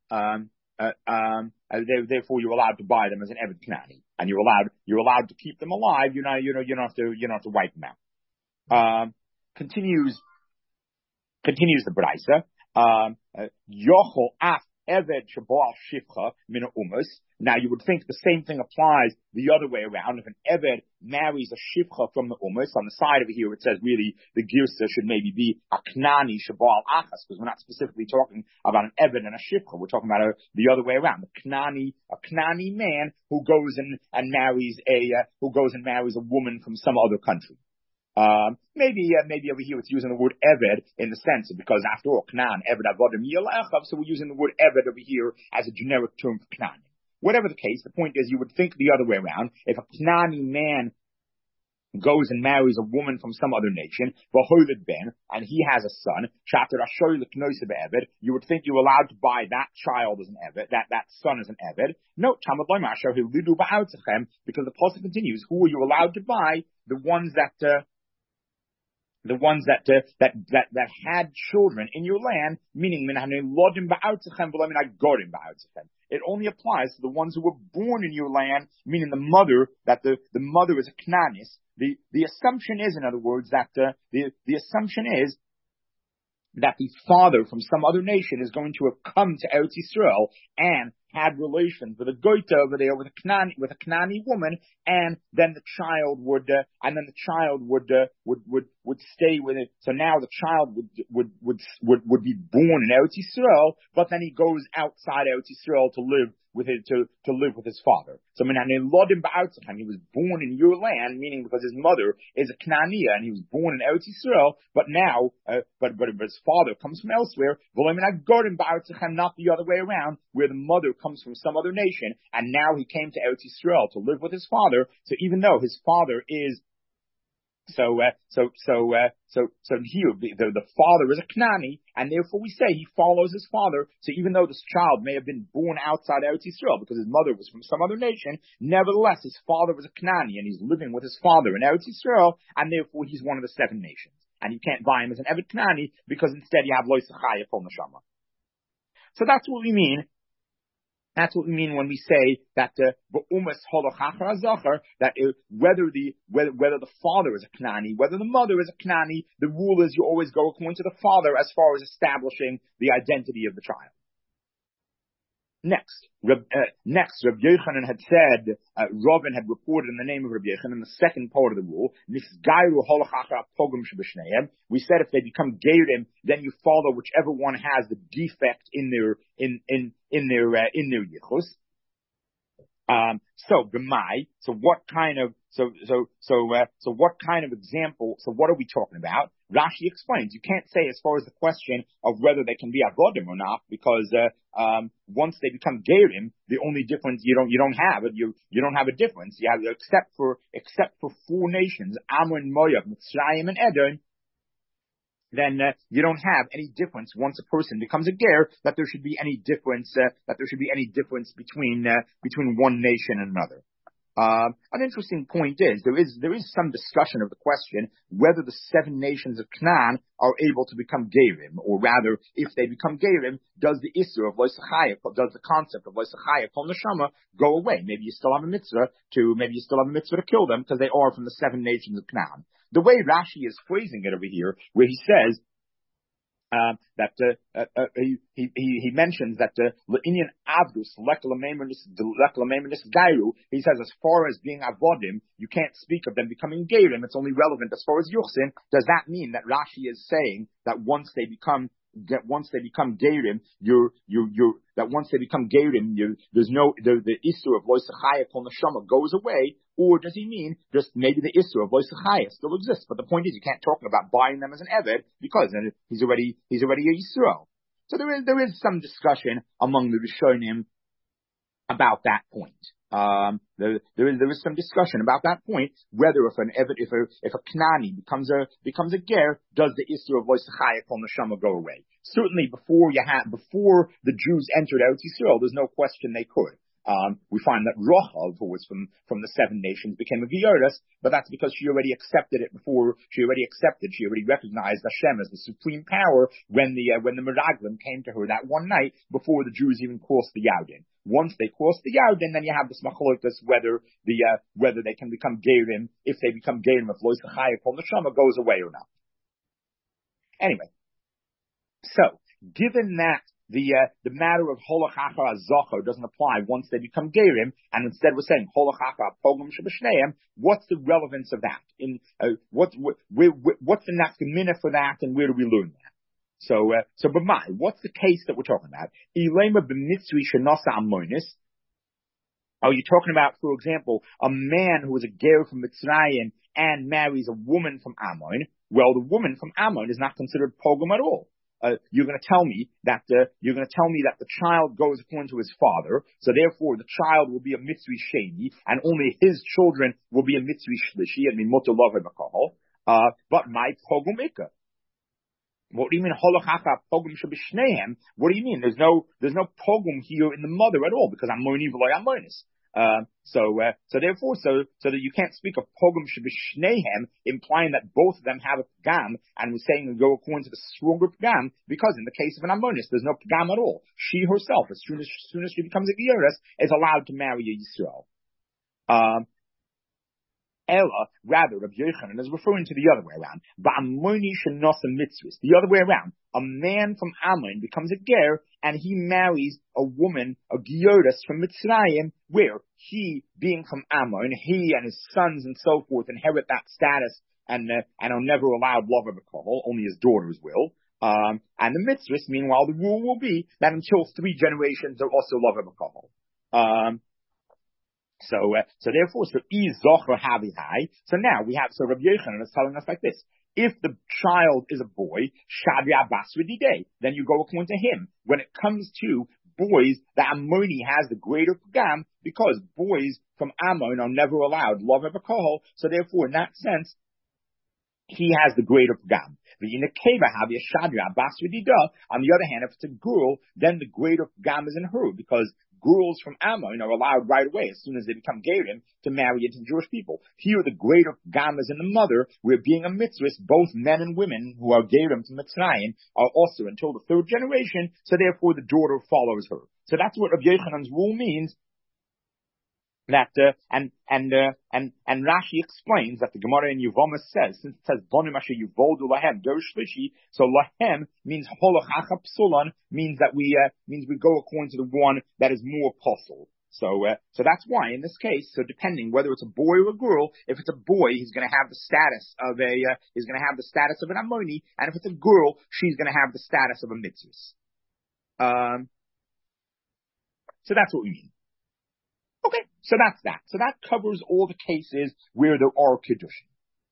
therefore you're allowed to buy them as an Eved Knani. And you're allowed to keep them alive. You don't have to wipe them out. Continues the Braisa. Yochel af Eved Shabal Shivcha Mina Umus. Now you would think the same thing applies the other way around. If an Eved marries a Shivcha from the Umus, on the side over here it says really the Girsa should maybe be a Knani Shabal Achas, because we're not specifically talking about an Eved and a Shivcha. We're talking about the other way around. A Knani man who goes and marries a woman from some other country. Maybe over here it's using the word Eved in the sense of, because after all, Knan, Eved Avodim Yelachav, so we're using the word Eved over here as a generic term for Knan. Whatever the case, the point is you would think the other way around. If a Knani man goes and marries a woman from some other nation, Vahovid Ben, and he has a son, Shatter Ashoy Leknoisib Eved, you would think you're allowed to buy that child as an Eved, that son as an Eved. No, Tamad Loimasha, Lidu Ba'atzechem, because the pasuk continues, who are you allowed to buy? The ones that had children in your land, meaning it only applies to the ones who were born in your land, meaning the mother is a Knanis. The assumption is, in other words, that the assumption is that the father from some other nation is going to have come to Eretz Yisrael and had relations with a goita over there with a Knani woman, and then the child would stay with it. So now the child would be born in Eretz Yisrael, but then he goes outside Eretz Yisrael to live with his father. So he was born in your land, meaning because his mother is a Knaniya and he was born in Eretz Yisrael, but now, but his father comes from elsewhere, not the other way around, where the mother comes from some other nation, and now he came to Eretz Yisrael to live with his father. So even though his father is So here, the father is a Knani, and therefore we say he follows his father. So even though this child may have been born outside Eretz Yisrael because his mother was from some other nation, nevertheless his father was a Knani, and he's living with his father in Eretz Yisrael, and therefore he's one of the 7 nations. And you can't buy him as an Eved Knani because instead you have Lo Yisachaya Kol Neshama. So that's what we mean. That's what we mean when we say that that whether the father is a Knani, whether the mother is a Knani, the rule is you always go according to the father as far as establishing the identity of the child. Next, Rabbi Yochanan had said, Robin had reported in the name of Rabbi Yochanan in the second part of the rule, we said if they become Geirim, then you follow whichever one has the defect in their yichus. So what kind of example, so what are we talking about? Rashi explains, you can't say as far as the question of whether they can be avodim or not, because, once they become gerim, the only difference, you don't have a difference. You have, except for 4 nations, Ammon, Moav, Mitzrayim, and Edom, then you don't have any difference once a person becomes a ger, that there should be any difference between one nation and another. An interesting point is there is some discussion of the question whether the 7 nations of Canaan are able to become gerim, or rather, if they become gerim, does the issur of loisachaya, does the concept of loisachaya kol neshama go away? Maybe you still have a mitzvah to kill them because they are from the 7 nations of Canaan. The way Rashi is phrasing it over here, where he says, he mentions that L'inyan Avdus Gairu, he says as far as being Avodim, you can't speak of them becoming Geirim, it's only relevant as far as Yuchsin. Does that mean that Rashi is saying that once they become Geirim, there's no, the Isur of Loisachaya Kol Neshama goes away, or does he mean just maybe the Isur of Loisachaya still exists? But the point is, you can't talk about buying them as an Eved because then he's already a Yisrael. So there is some discussion among the Rishonim about that point. There is some discussion about that point, whether if a Knani becomes a ger, does the Isur of Loisachaya Kol Neshama go away? Certainly before the Jews entered Eretz Yisrael, there's no question they could. We find that Rochav, who was from the 7 nations, became a Gioris, but that's because she already accepted it before. She already recognized Hashem as the supreme power when the Meraglim came to her that one night before the Jews even crossed the Yarden. Once they cross the Yarden, then you have this machlokas whether they can become Gerim. If they become Gerim, if Lois Chaya Kol Neshama goes away or not. Anyway, so given that the matter of holachacha zocher doesn't apply once they become gerim, and instead we're saying holachacha pogum shebeshneim, what's the relevance of that? What's the nafkamina for that, and where do we learn that? So b'mai, what's the case that we're talking about? Ilema b'mitzri shenasa amonis. Are you talking about, for example, a man who is a ger from Mitzrayim and marries a woman from Ammon? Well, the woman from Ammon is not considered pogum at all. You're going to tell me that the child goes according to his father, so therefore the child will be a mitzri sheni, and only his children will be a mitzri shlishi, and mutar love makahol. But my pogum ikka. What do you mean holachacha pogum shebishnehem? What do you mean? There's no pogum here in the mother at all because Ammoni v'loy Ammonis. So that you can't speak of pogum shebishnehem, implying that both of them have a pagam, and we're saying we go according to the stronger pagam, because in the case of an Ammonis, there's no pagam at all. She herself, as soon as she becomes a Gioris, is allowed to marry a Yisrael. Ella, rather, Rabbi Yochanan is referring to the other way around. Ba'amoni shenosa mitzvahs. The other way around. A man from Ammon becomes a ger, and he marries a woman, a Gioris from Mitzrayim, where he, being from Ammon, he and his sons and so forth inherit that status and are never allowed love of a kohol, only his daughters will. And the mitzvahs, meanwhile, the rule will be that until 3 generations are also love of a kohol. So now we have, so Rabbi Yochanan is telling us like this. If the child is a boy, Shadri Abbas Rididei, then you go according to him. When it comes to boys, the Ammoni has the greater pagam, because boys from Ammon are never allowed love of a kohol, so therefore in that sense, he has the greater pagam. On the other hand, if it's a girl, then the greater pagam is in her, because girls from Ammon are allowed right away, as soon as they become gerim, to marry into Jewish people. Here, the greater pagam is in the mother, where being a mitzvah, both men and women who are gerim to Mitzrayim are also until the 3rd generation, so therefore the daughter follows her. So that's what Rabbi Yochanan's rule means. That and Rashi explains that the Gemara in Yevamos says, since it says Bonim asher yuvoldu lahem der shlishi, so lahem means holachacha psulan, means that we go according to the one that is more apostle. So that's why in this case, so depending whether it's a boy or a girl, if it's a boy, he's going to have the status of an Ammoni, and if it's a girl, she's going to have the status of a mitzvah. So that's what we mean. Okay, so that's that. So that covers all the cases where there are Kiddushin.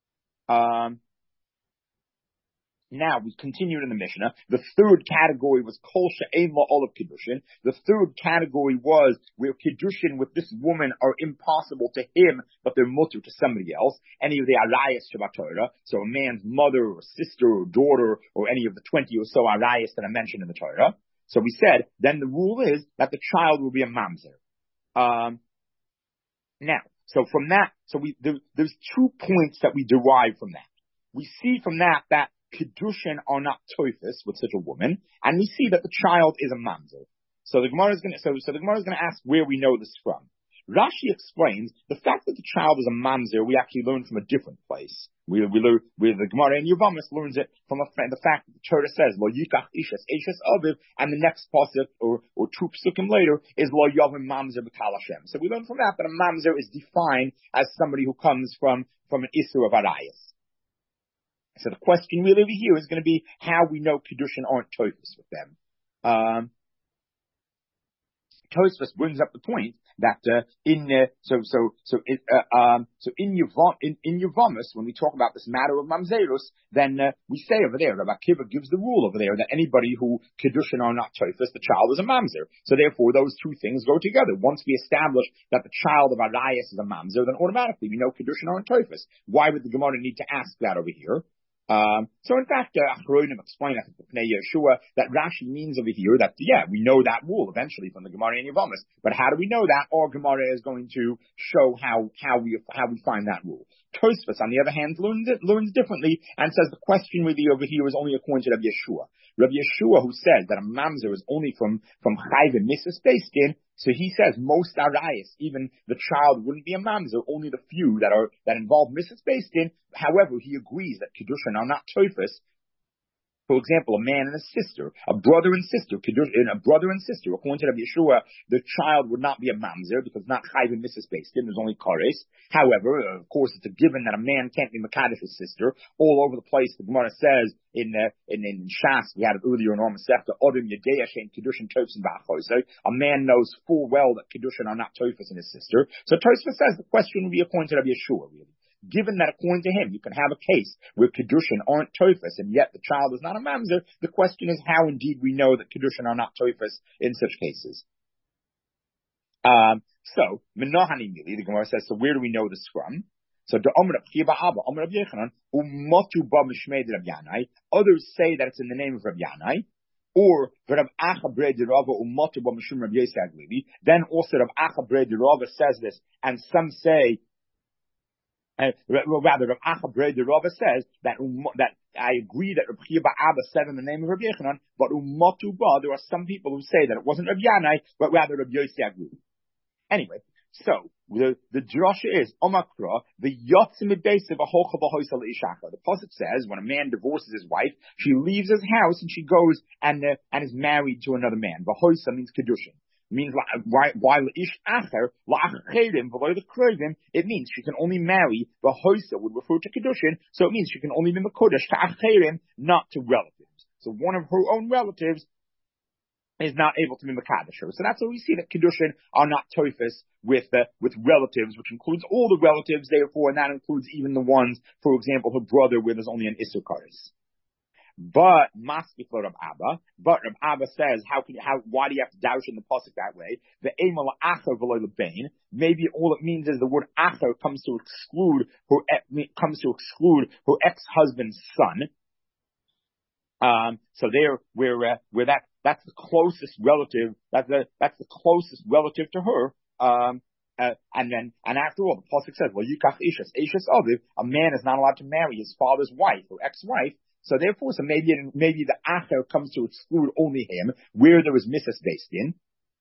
Now we continue in the Mishnah. The 3rd category was Kol She'ein La'olav Kiddushin. The 3rd category was where Kiddushin with this woman are impossible to him, but they're mutter to somebody else. Any of the Arayas Shabbat Torah, so a man's mother or sister or daughter or any of the 20 or so Arayas that I mentioned in the Torah. So we said, then the rule is that the child will be a mamzer. Now, so from that, there's 2 points that we derive from that. We see from that Kiddushin are not toifus with such a woman, and we see that the child is a mamzer. So the Gemara is going to ask where we know this from. Rashi explains the fact that the child is a mamzer, we actually learn from a different place. We learn with the Gemara and Yevamos learns it from the fact that the Torah says lo yikach ishas eishes aviv, and the next pasuk or two psukim later is lo yavim mamzer b'kal Hashem. So we learn from that a mamzer is defined as somebody who comes from an issur of arayas. So the question really over here is going to be how we know kedushin aren't toifus with them. Tosfos brings up the point that in Yevamos, when we talk about this matter of mamzerus, then we say over there, Rabbi Akiva gives the rule over there that anybody who kedushin are not toifus, the child is a mamzer. So therefore, those two things go together. Once we establish that the child of Arayas is a mamzer, then automatically we know kedushin are toifus. Why would the Gemara need to ask that over here? So in fact, Achronim explain at Pnei Yeshua that Rashi means over here that, we know that rule eventually from the Gemara and Yevamos. But how do we know that? Our Gemara is going to show how we find that rule. Tosfos, on the other hand, learns differently and says the question really over here is only according to Rabbi Yeshua. Rabbi Yeshua, who says that a mamzer is only from chayv and misas beiskin, so he says most arayas, even the child wouldn't be a mamzer, only the few that involve misas beiskin. However, he agrees that kedushin are not toifus. For example, a man and a sister, a brother and sister, according to Rabbi Yeshua, the child would not be a mamzer because not chayv and misas beiskin, there's only kares. However, of course, it's a given that a man can't be mekadesh his sister. All over the place, the Gemara says in Shas, we had it earlier in Orma Sefta, Odom Yedei Hashem Kedushin Tofus and Ba'achosei. A man knows full well that Kedushin are not Tofus in his sister. So Tosfos says the question would be according to Rabbi Yeshua, really. Given that according to him, you can have a case where Kedushin aren't Tofus and yet the child is not a mamzer, the question is how indeed we know that Kedushin are not Tofus in such cases. So, Menohani Mili, the Gemara says, so where do we know this from? So the Omer of Chiba Abba, Omer of Yechanan, Umotu Ba Mishmei Rab Yanai. Others say that it's in the name of Rab Yanai. Or Rab Acha Bre de Rava Umotu Ba Mishum Rab Yosei Aglili. Then also Rab Acha Bre de Rava says this, and some say, rather, Rab Acha Bre de Rava says that I agree that Rab Chiba Abba said in the name of Rab Yechanan, but Umotu Ba, there are some people who say that it wasn't Rab Yanai, but rather Rab Yosei Aglili. Anyway, so the drasha is Omakra, the Yotzim Basiv Ahocha Bahoisal Ishaka. The pasuk says when a man divorces his wife, she leaves his house and she goes and is married to another man. Bahoisa means kedushin. Means while ish acher la'acherim v'loy l'krovim, it means she can only marry. Bahoisa would refer to kedushin, so it means she can only be mekodesh to acherim, not to relatives. So one of her own relatives is not able to be mekadesh her. So that's why we see that kedushin are not toifus with relatives, which includes all the relatives, therefore, and that includes even the ones, for example, her brother, where there's only an isukaris. But maski for Rab Abba. But Rab Abba says, why do you have to doubt in the pasuk that way? The emal acher v'loy lebein. Maybe all it means is the word acher comes to exclude her ex-husband's son. So there, where that's the closest relative. That's the closest relative to her. And after all, the pasuk says, "Well, yikach ishas aviv." A man is not allowed to marry his father's wife or ex-wife. So therefore, maybe the acher comes to exclude only him, where there is misas based in.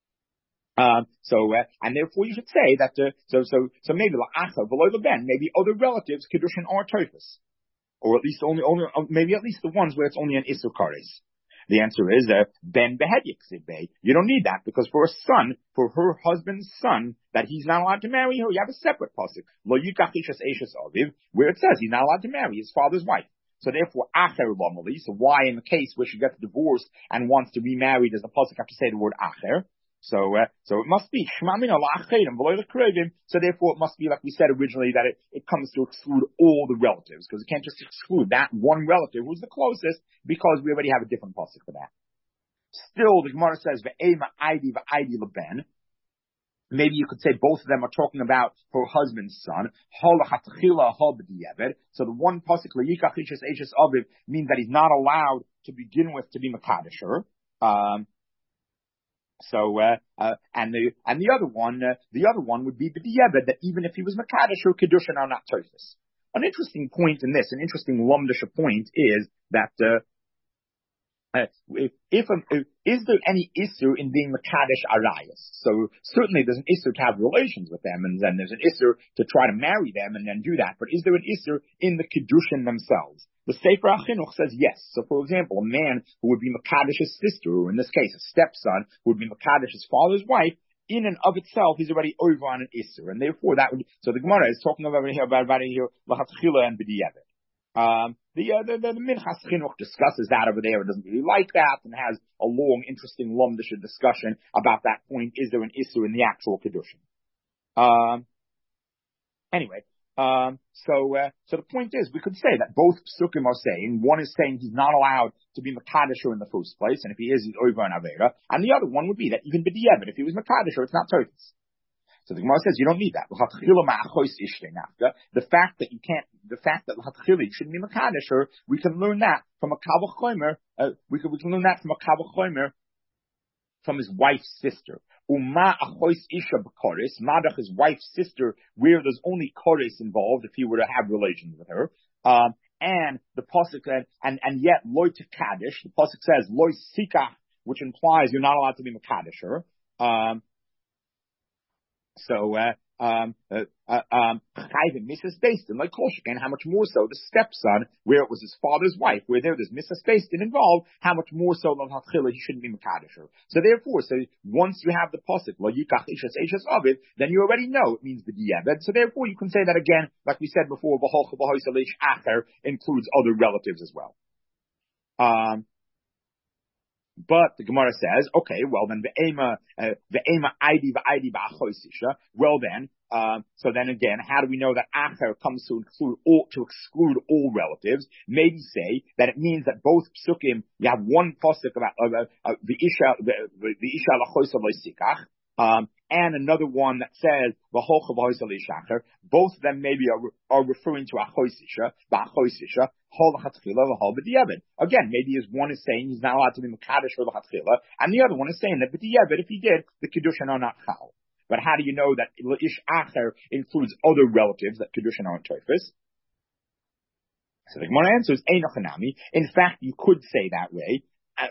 And therefore you should say that. So maybe the acher below the ben, maybe other relatives kedushin are toifus. Or at least maybe at least the ones where it's only an isukaris. The answer is ben behedyik zibay. You don't need that because for her husband's son, that he's not allowed to marry her, you have a separate pasuk lo yikach ishas eishes aviv, where it says he's not allowed to marry his father's wife. So therefore, acher lomali. So why in the case where she gets divorced and wants to remarry, does the pasuk have to say the word acher? So it must be shmamina la'acherim v'loy l'krovim. So therefore, it must be like we said originally that it comes to exclude all the relatives because it can't just exclude that one relative who's the closest because we already have a different pasuk for that. Still, the Gemara says ve'ema aidi leben. Maybe you could say both of them are talking about her husband's son. So the one pasuk leyikach ishas eishes aviv means that he's not allowed to begin with to be makadesher. And the other one would be b'diavad, that even if he was makadosh, her kedushin are not toifus. An interesting point in this, an interesting lumdisha point is that Is there any issue in being Makadesh Arayas? So certainly there's an issue to have relations with them, and then there's an issue to try to marry them and then do that. But is there an issue in the Kiddushin themselves? The Sefer HaChinuch says yes. So for example, a man who would be Makadesh's sister, or in this case a stepson, who would be Makadesh's father's wife, in and of itself, he's already over on an Isser. And therefore that would, so the Gemara is talking about here, L'Hatchila and B'di'evet. The Minchas Chinuch discusses that over there. It doesn't really like that and has a long, interesting Lumdisha discussion about that point. Is there an issue in the actual Kedushin? So the point is, we could say that both Psukim are saying, one is saying he's not allowed to be Makadesher in the first place, and if he is, he's over an Avera, and the other one would be that even B'di'evet, if he was Makadesher, it's not Totis. So the Gemara says you don't need that. The fact that you shouldn't be Makadesher, we can learn that from a Kavach Chomer. We can learn that from a Kavach Chomer from his wife's sister. Uma achois isha b'koris, madach his wife's sister, where there's only koris involved if he were to have relations with her. And the pasuk and yet loy to kaddish. The pasuk says loy sikach, which implies you're not allowed to be Makadesher. Mrs. Bastin, like Kolshkin, how much more so the stepson, where it was his father's wife, where there's Mrs. Bastin involved, how much more so he shouldn't be Makadesher. So therefore, once you have the pasuk, lo yikach ishas eishes aviv, then you already know it means b'di'evet. So therefore, you can say that again, like we said before, v'holcha v'hoisel ish acher includes other relatives as well. But the Gemara says, okay, well then ve'ema ID ba'achoisisha. Well then, so then again, how do we know that acher comes to exclude all relatives? Maybe say that it means that both psukim, you have one pasuk about the isha lachoisa loisikach, and another one that says v'holcha v'hoisel ishacher. Both of them maybe are referring to achoisisha, ba'achoisisha. Again, maybe one is saying he's not allowed to be Makadesh or L'Hatchila, and the other one is saying that B'di'evet, if he did, the Kiddushin are not Chal. But how do you know that Ish Acher includes other relatives that Kiddushin aren't Toifus? So the Gemara answers, Einochanami. In fact, you could say that way.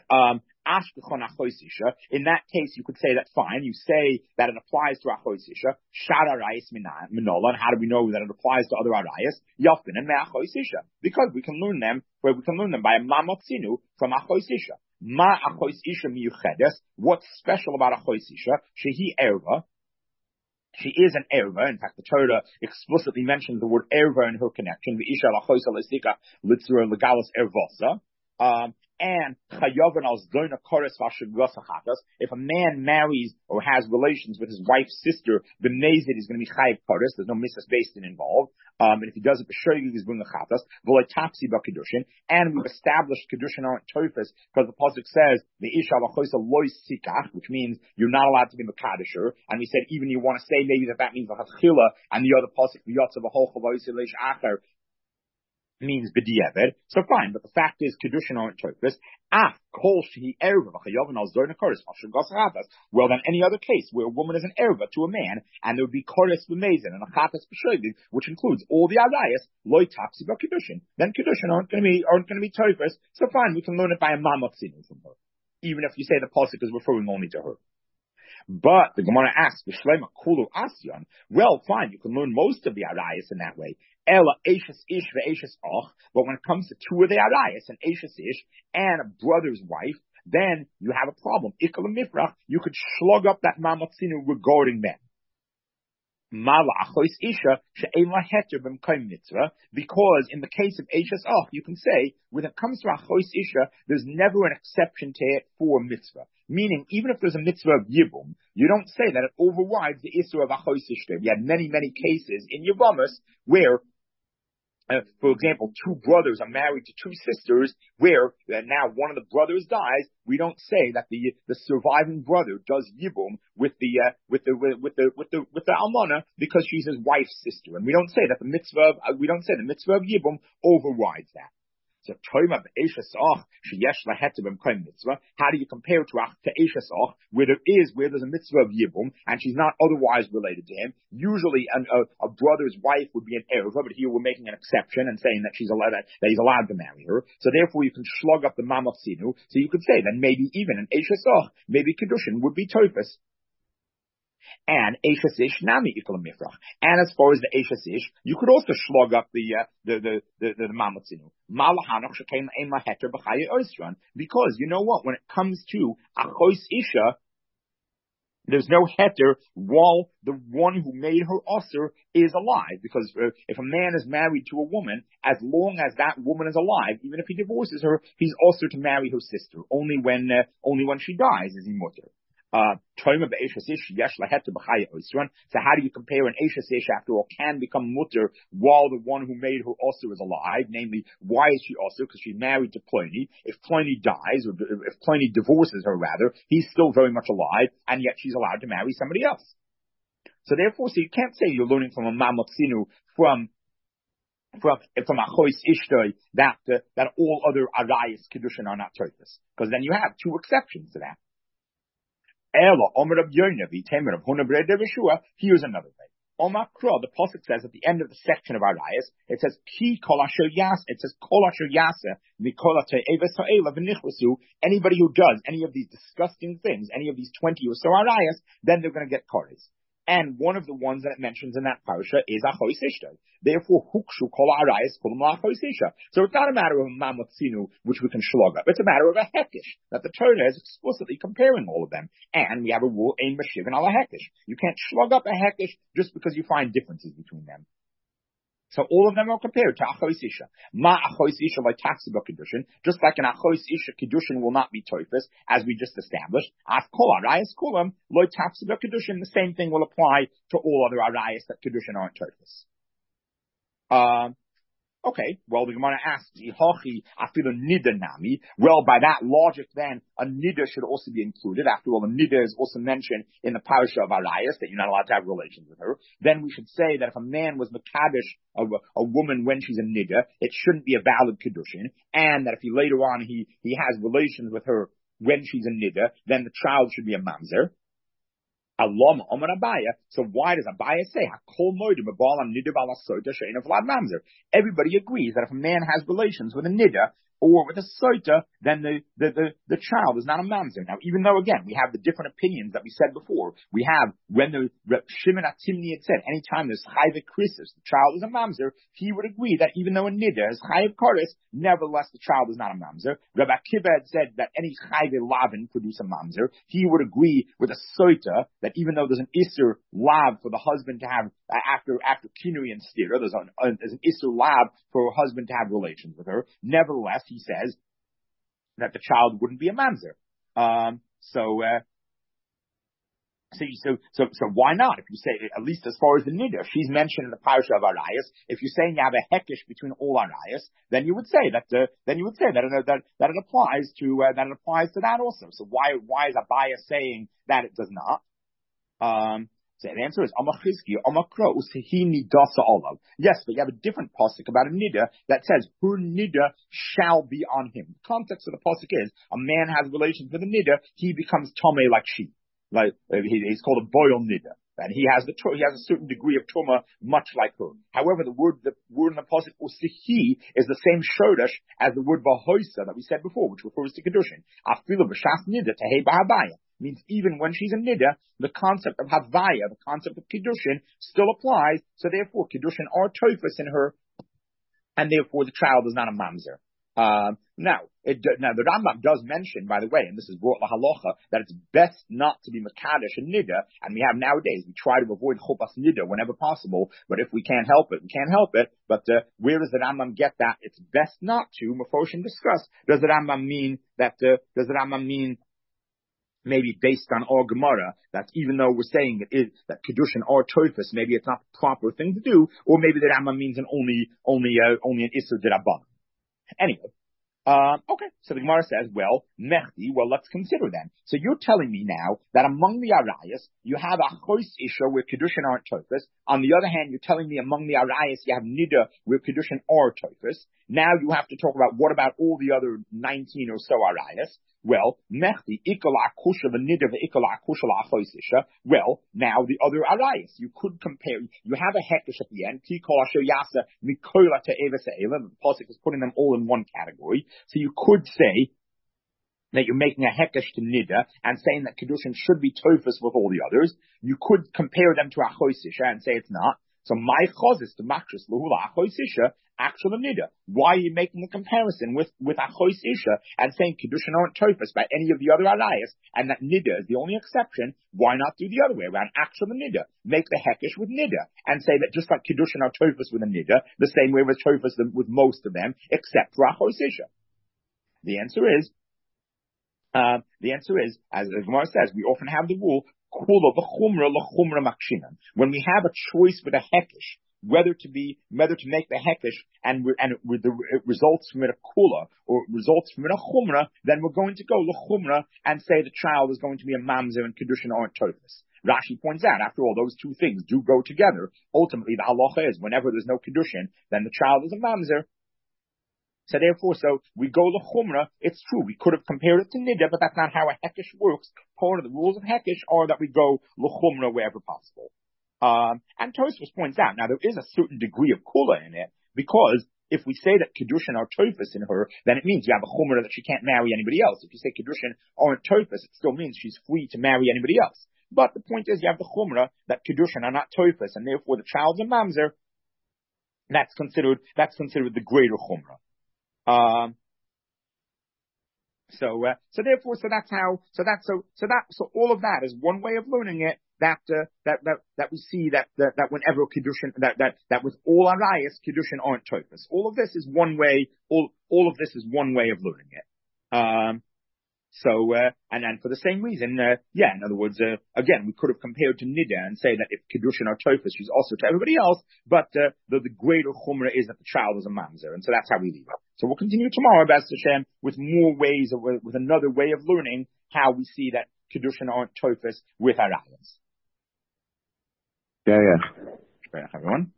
In that case, you could say that fine. You say that it applies to Achoisisha. Shar Arayis Minola. And how do we know that it applies to other Arayis? Yafin and Me'achoisisha. Because we can learn them by a Mamotzinu from Achoisisha. Ma Achoisisha Miyuchedes. What's special about Achoisisha? Shehi Erva. She is an erva. In fact, the Torah explicitly mentions the word erva in her connection. V'isha lachoisa l'sika litzura legalis ervosa. And chayavan al zdoina kores v'ashagosachatas. If a man marries or has relations with his wife's sister, the nezid is going to be chayav kores. There's no misas bastin involved. And if he does it b'shoyig, he's bringing the chatas. V'loy tapsi b'kedushin. And we've established kedushin aren't toifus because the pasuk says the isha lachoisa loy sikach, which means you're not allowed to be mekadesher. And we said even you want to say maybe that means v'hatchila, and the other pasuk v'yotza v'holcha v'yisileish acher means b'di'evet. So fine, but the fact is kedushin aren't toifus. Kol shehi erva v'chayavan al zdoina kores v'ashagosachatas. Well, then any other case where a woman is an erva to a man, and there would be kores v'mezin and a chatas b'shoydig, which includes all the arayas, loy taksi b'kedushin. Then kedushin aren't going to be toifus. So fine, we can learn it by a mamotzinu from her, even if you say the pasuk is referring only to her. But the Gemara asks, V'shlema kulu asyan. Well, fine, you can learn most of the arayas in that way. Ela eishes ish ve'eishes och. But when it comes to two of the arayas, an eishes ish and a brother's wife, then you have a problem. Ikal mifrach, you could slug up that mamotzinu regarding them. Because in the case of Eishes Och, you can say, when it comes to Achois Isha, there's never an exception to it for mitzvah. Meaning, even if there's a mitzvah of Yibum, you don't say that it overrides the Isra of Achois Isha. We had many, many cases in Yevamis where for example, two brothers are married to two sisters, where now one of the brothers dies. We don't say that the surviving brother does yibum with the almana because she's his wife's sister, and we don't say that the mitzvah of yibum overrides that. So Toima Be'esha Soch, Sheyesh Lahetim Koim Mitzvah. How do you compare to Esha Soch, where there's a mitzvah of Yibum, and she's not otherwise related to him? Usually a brother's wife would be an erva, but here we're making an exception and saying that he's allowed to marry her. So therefore you can slug up the Mamach Sinu. So you could say that maybe even an Esha Soch, maybe Kedushin would be Toifus. And Eishas Ish Nami Ikol Mifrach. And as far as the Eishas Ish, you could also slug up the Mamatzinu. Malahanoch Shekain Ein Laheter B'Chaye Oisran. Because you know what? When it comes to Achos Isha, there's no heter while the one who made her usher is alive. Because if a man is married to a woman, as long as that woman is alive, even if he divorces her, he's usher to marry her sister. Only when she dies is he mutter. So how do you compare an Eishas Ish, after all, can become mutter while the one who made her usher is alive? Namely, why is she usher? Because she's married to Pliny. If Pliny dies, or if Pliny divorces her rather, he's still very much alive, and yet she's allowed to marry somebody else. So therefore, you can't say you're learning from a Mamatzinu from Achois Ishtoi that all other Arayas Kiddushin are not Toifus. Because then you have two exceptions to that. Here's another way. Omakra, the pasuk says at the end of the section of Arayas, it says Ki Kol Asher Yasa. It says Kol Asher Yasa Mikol Te'eves Ha'ela V'Nichrasu. Anybody who does any of these disgusting things, any of these 20 or so Arayas, then they're going to get Koris. And one of the ones that it mentions in that parasha is Achois Ishtoi. Therefore, Hukshu Kol Arayas Kol Achois Isha. So it's not a matter of a Mamatzinu, which we can slug up. It's a matter of a Hekish, that the Torah is explicitly comparing all of them. And we have a rule, Ein Mashivin Ala Hekish. You can't slug up a Hekish just because you find differences between them. So all of them are compared to Achois Isha. Ma Achois Isha like Taxiba Kedushin, just like an Achois Isha Kedushin will not be Toifus, as we just established. Af Kol Arayas Kulam, Lo Taxiba Kedushin, the same thing will apply to all other Arayas that Kedushin aren't Toifus. Okay, well, the Gemara asks, well, by that logic, then, a nida should also be included. After all, a nida is also mentioned in the parasha of Arayas, that you're not allowed to have relations with her. Then we should say that if a man was mekadosh a woman when she's a nida, it shouldn't be a valid kedushin, and that if later on he has relations with her when she's a nida, then the child should be a mamzer. So why does Abaya say everybody agrees that if a man has relations with a nida or with a soita, then the child is not a mamzer. Now, even though, again, we have the different opinions that we said before, we have, when the Shimon Atimni had said, anytime there's chayve krisis, the child is a mamzer, he would agree that even though a nida is chayve karis, nevertheless the child is not a mamzer. Rabbi Akiva had said that any chayve lavin produce a mamzer. He would agree with a soita that even though there's an isser lav for the husband to have, after kinui and stira, there's an isser lav for a husband to have relations with her, nevertheless, he says that the child wouldn't be a mamzer. So why not? If you say, at least as far as the nida, she's mentioned in the parasha of Arayas. If you're saying you have a hekish between all Arayas, then you would say that it applies to that also. So why is Abaya saying that it does not? So the answer is yes, but you have a different pasuk about a nida that says her nida shall be on him. The context of the pasuk is a man has relations with a nida, he becomes tomei like she, like he's called a boil nida, and he has a certain degree of tuma, much like her. However, the word in the pasuk usihi is the same shodash as the word bahoisa that we said before, which refers to kedushin. Afilu b'shas nida tehei b'habaya. Means even when she's a nida, the concept of havaya, the concept of kiddushin, still applies. So therefore, kiddushin are toifus in her, and therefore the child is not a mamzer. Now the Rambam does mention, by the way, and this is brought lahalocha, that it's best not to be mekadosh and nida. And we have nowadays, we try to avoid chupas nida whenever possible. But if we can't help it, we can't help it. But where does the Rambam get that it's best not to? Mephoshim discuss. Does the Rambam mean maybe based on our Gemara, that even though we're saying that Kedushin are Toifus, maybe it's not the proper thing to do, or maybe the Rambam means only an Isser D'Rabbanan. Anyway, Okay, so the Gemara says, well, Mechdi, well, let's consider then. So you're telling me now that among the Arayas, you have a Chois Isha where Kedushin aren't Tofus. On the other hand, you're telling me among the Arayas, you have Nida where Kedushin are Tofus. Now you have to talk about what about all the other 19 or so Arayas. Well, Mechdi, Ikala Akusha, the Nida, the Ikala Akusha, la Chois Isha. Well, now the other Arayas, you could compare, you have a Hekesh at the end, Kikol Asher Yasa, Mikola to Eva Se'ela, the Pasuk is putting them all in one category. So you could say that you're making a hekesh to nida and saying that kedushin should be tofus with all the others. You could compare them to a choisisha and say it's not. So my chozis to matris luhula a choisisha actual nida. Why are you making a comparison with a choisisha and saying kedushin aren't tofus by any of the other alayas and that nida is the only exception? Why not do the other way around? Actual nida. Make the hekesh with nida and say that just like kedushin are tofus with a nida, the same way with tofus with most of them, except for a choisisha. The answer is, as the Gemara says, we often have the rule, kula v'chumra l'chumra makshinan. When we have a choice with a hekesh, whether to make the hekesh and it results from it a kula or it results from it a chumra, then we're going to go l'chumra and say the child is going to be a mamzer and kedushin aren't tofus. Rashi points out, after all, those two things do go together. Ultimately, the halacha is whenever there's no kedushin, then the child is a mamzer. So therefore, we go to Chumrah. It's true, we could have compared it to Nida, but that's not how a Hekesh works. Part of the rules of Hekesh are that we go L'Chumrah wherever possible. And Tosfos points out, now there is a certain degree of Kula in it, because if we say that Kedushin are Tofus in her, then it means you have a Chumrah that she can't marry anybody else. If you say Kedushin aren't Tofus, it still means she's free to marry anybody else. But the point is, you have the Chumrah that Kedushin are not Tofus, and therefore the child's a Mamzer. That's considered the greater Chumrah. So all of that is one way of learning it, that we see that whenever Kedushin, that with all Arayas, Kedushin aren't Tofus. All of this is one way, all of this is one way of learning it. And then for the same reason, in other words, again, we could have compared to Nida and say that if Kedushin are Tofus, she's also to everybody else, but the greater Chumrah is that the child is a Mamzer, and so that's how we leave it. So we'll continue tomorrow, B'ez Hashem, with more ways, with another way of learning how we see that Kedushin aren't Tofus with Arayas. Yeah. Everyone.